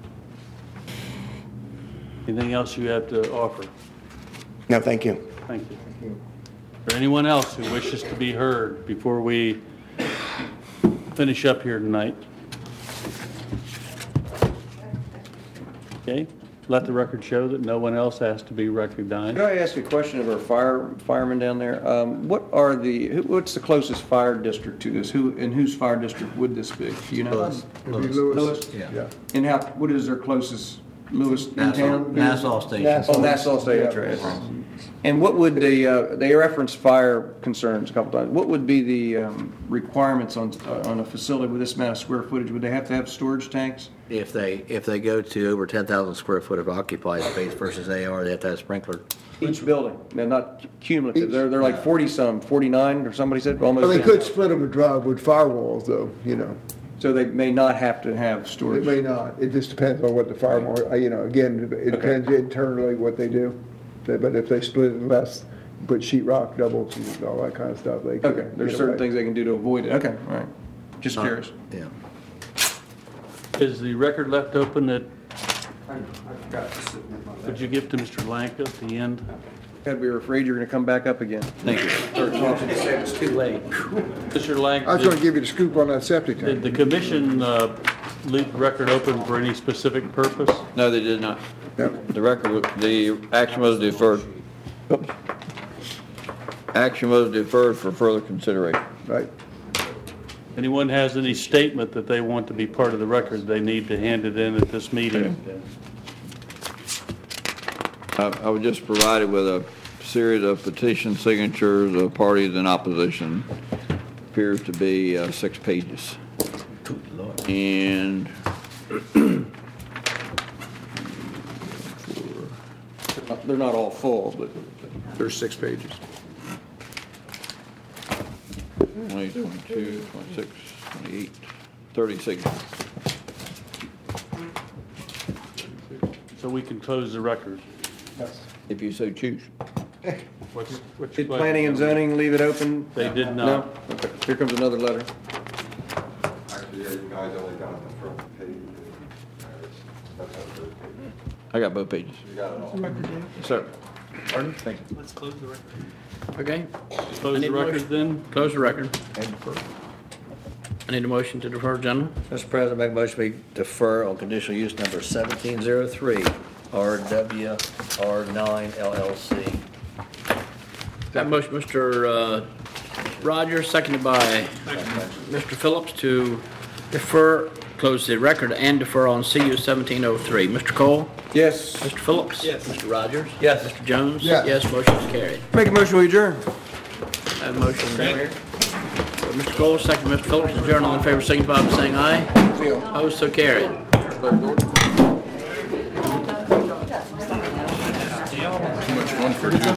Anything else you have to offer? No, thank you. Thank you. Is there anyone else who wishes to be heard before we finish up here tonight? Okay, let the record show that no one else has to be recognized. Could I ask a question of our fire, firemen down there? Um, What are the, who- what's the closest fire district to this? Who, in whose fire district would this be? Do you know? Lewis. It'd be Lewis. Lewis? Yeah. And how, what is their closest, Lewis in Nassau- town? Nassau Station. Oh, Nassau Station, that's right. And what would the, uh, they referenced fire concerns a couple times. What would be the um, requirements on, uh, on a facility with this amount of square footage? Would they have to have storage tanks? If they, if they go to over ten thousand square foot of occupied space versus A R, they have to have sprinkler. Each building, they're not cumulative, they're, they're like forty-some, forty-nine, or somebody said, Well, almost. they could split them and drive with firewalls, though, you know. So they may not have to have It storage. may not. It just depends on what the firewall, uh, you know, again, it depends internally what they do. But but if they split it less, put sheetrock doubles and all that kind of stuff, they could. Okay, there's get certain away. things they can do to avoid it, okay, all right. Just Not- curious. Yeah. Is the record left open at, would you give to Mister Lank at the end? God, we were afraid you were going to come back up again. Thank you. It's too late. Mister Lank, I was going to did give you the scoop on that septic did tank. the commission uh, leave the record open for any specific purpose? No, they did not. Yep. The record, the action was deferred. Oops. Action was deferred for further consideration. Right. Anyone has any statement that they want to be part of the record, they need to hand it in at this meeting. I I was just provided with a series of petition signatures of parties in opposition. Appears to be uh, six pages. And They're not all full, but There's six pages. twenty, twenty-two, twenty-six, twenty-eight, thirty-six. So we can close the record. If you so choose. What's- what's did your planning and pleasure? zoning leave it open? They did No? not. Okay, here comes another letter. Actually, yeah, you guys only got the front page. That's not the first page. I got both pages. You got it all. Yes, sir. Pardon? Thank you. Let's close the record. Okay, Close the record then? close the record. I need a motion to defer, gentlemen. Mister President, make a motion we defer on conditional use number seventeen oh three, R W R nine L L C. Got a motion, Mister uh, Rogers, seconded by Mister Phillips to defer, close the record and defer on C U seventeen oh three. Mister Cole? Yes. Mister Phillips? Yes. Mister Rogers? Yes. Mister Jones? Yes. Yes, motion is carried. Make a motion we adjourn. I have a motion. Mister Cole, second Mister Phillips, adjourn. All in favor, signify by saying aye. Opposed, so carried. One for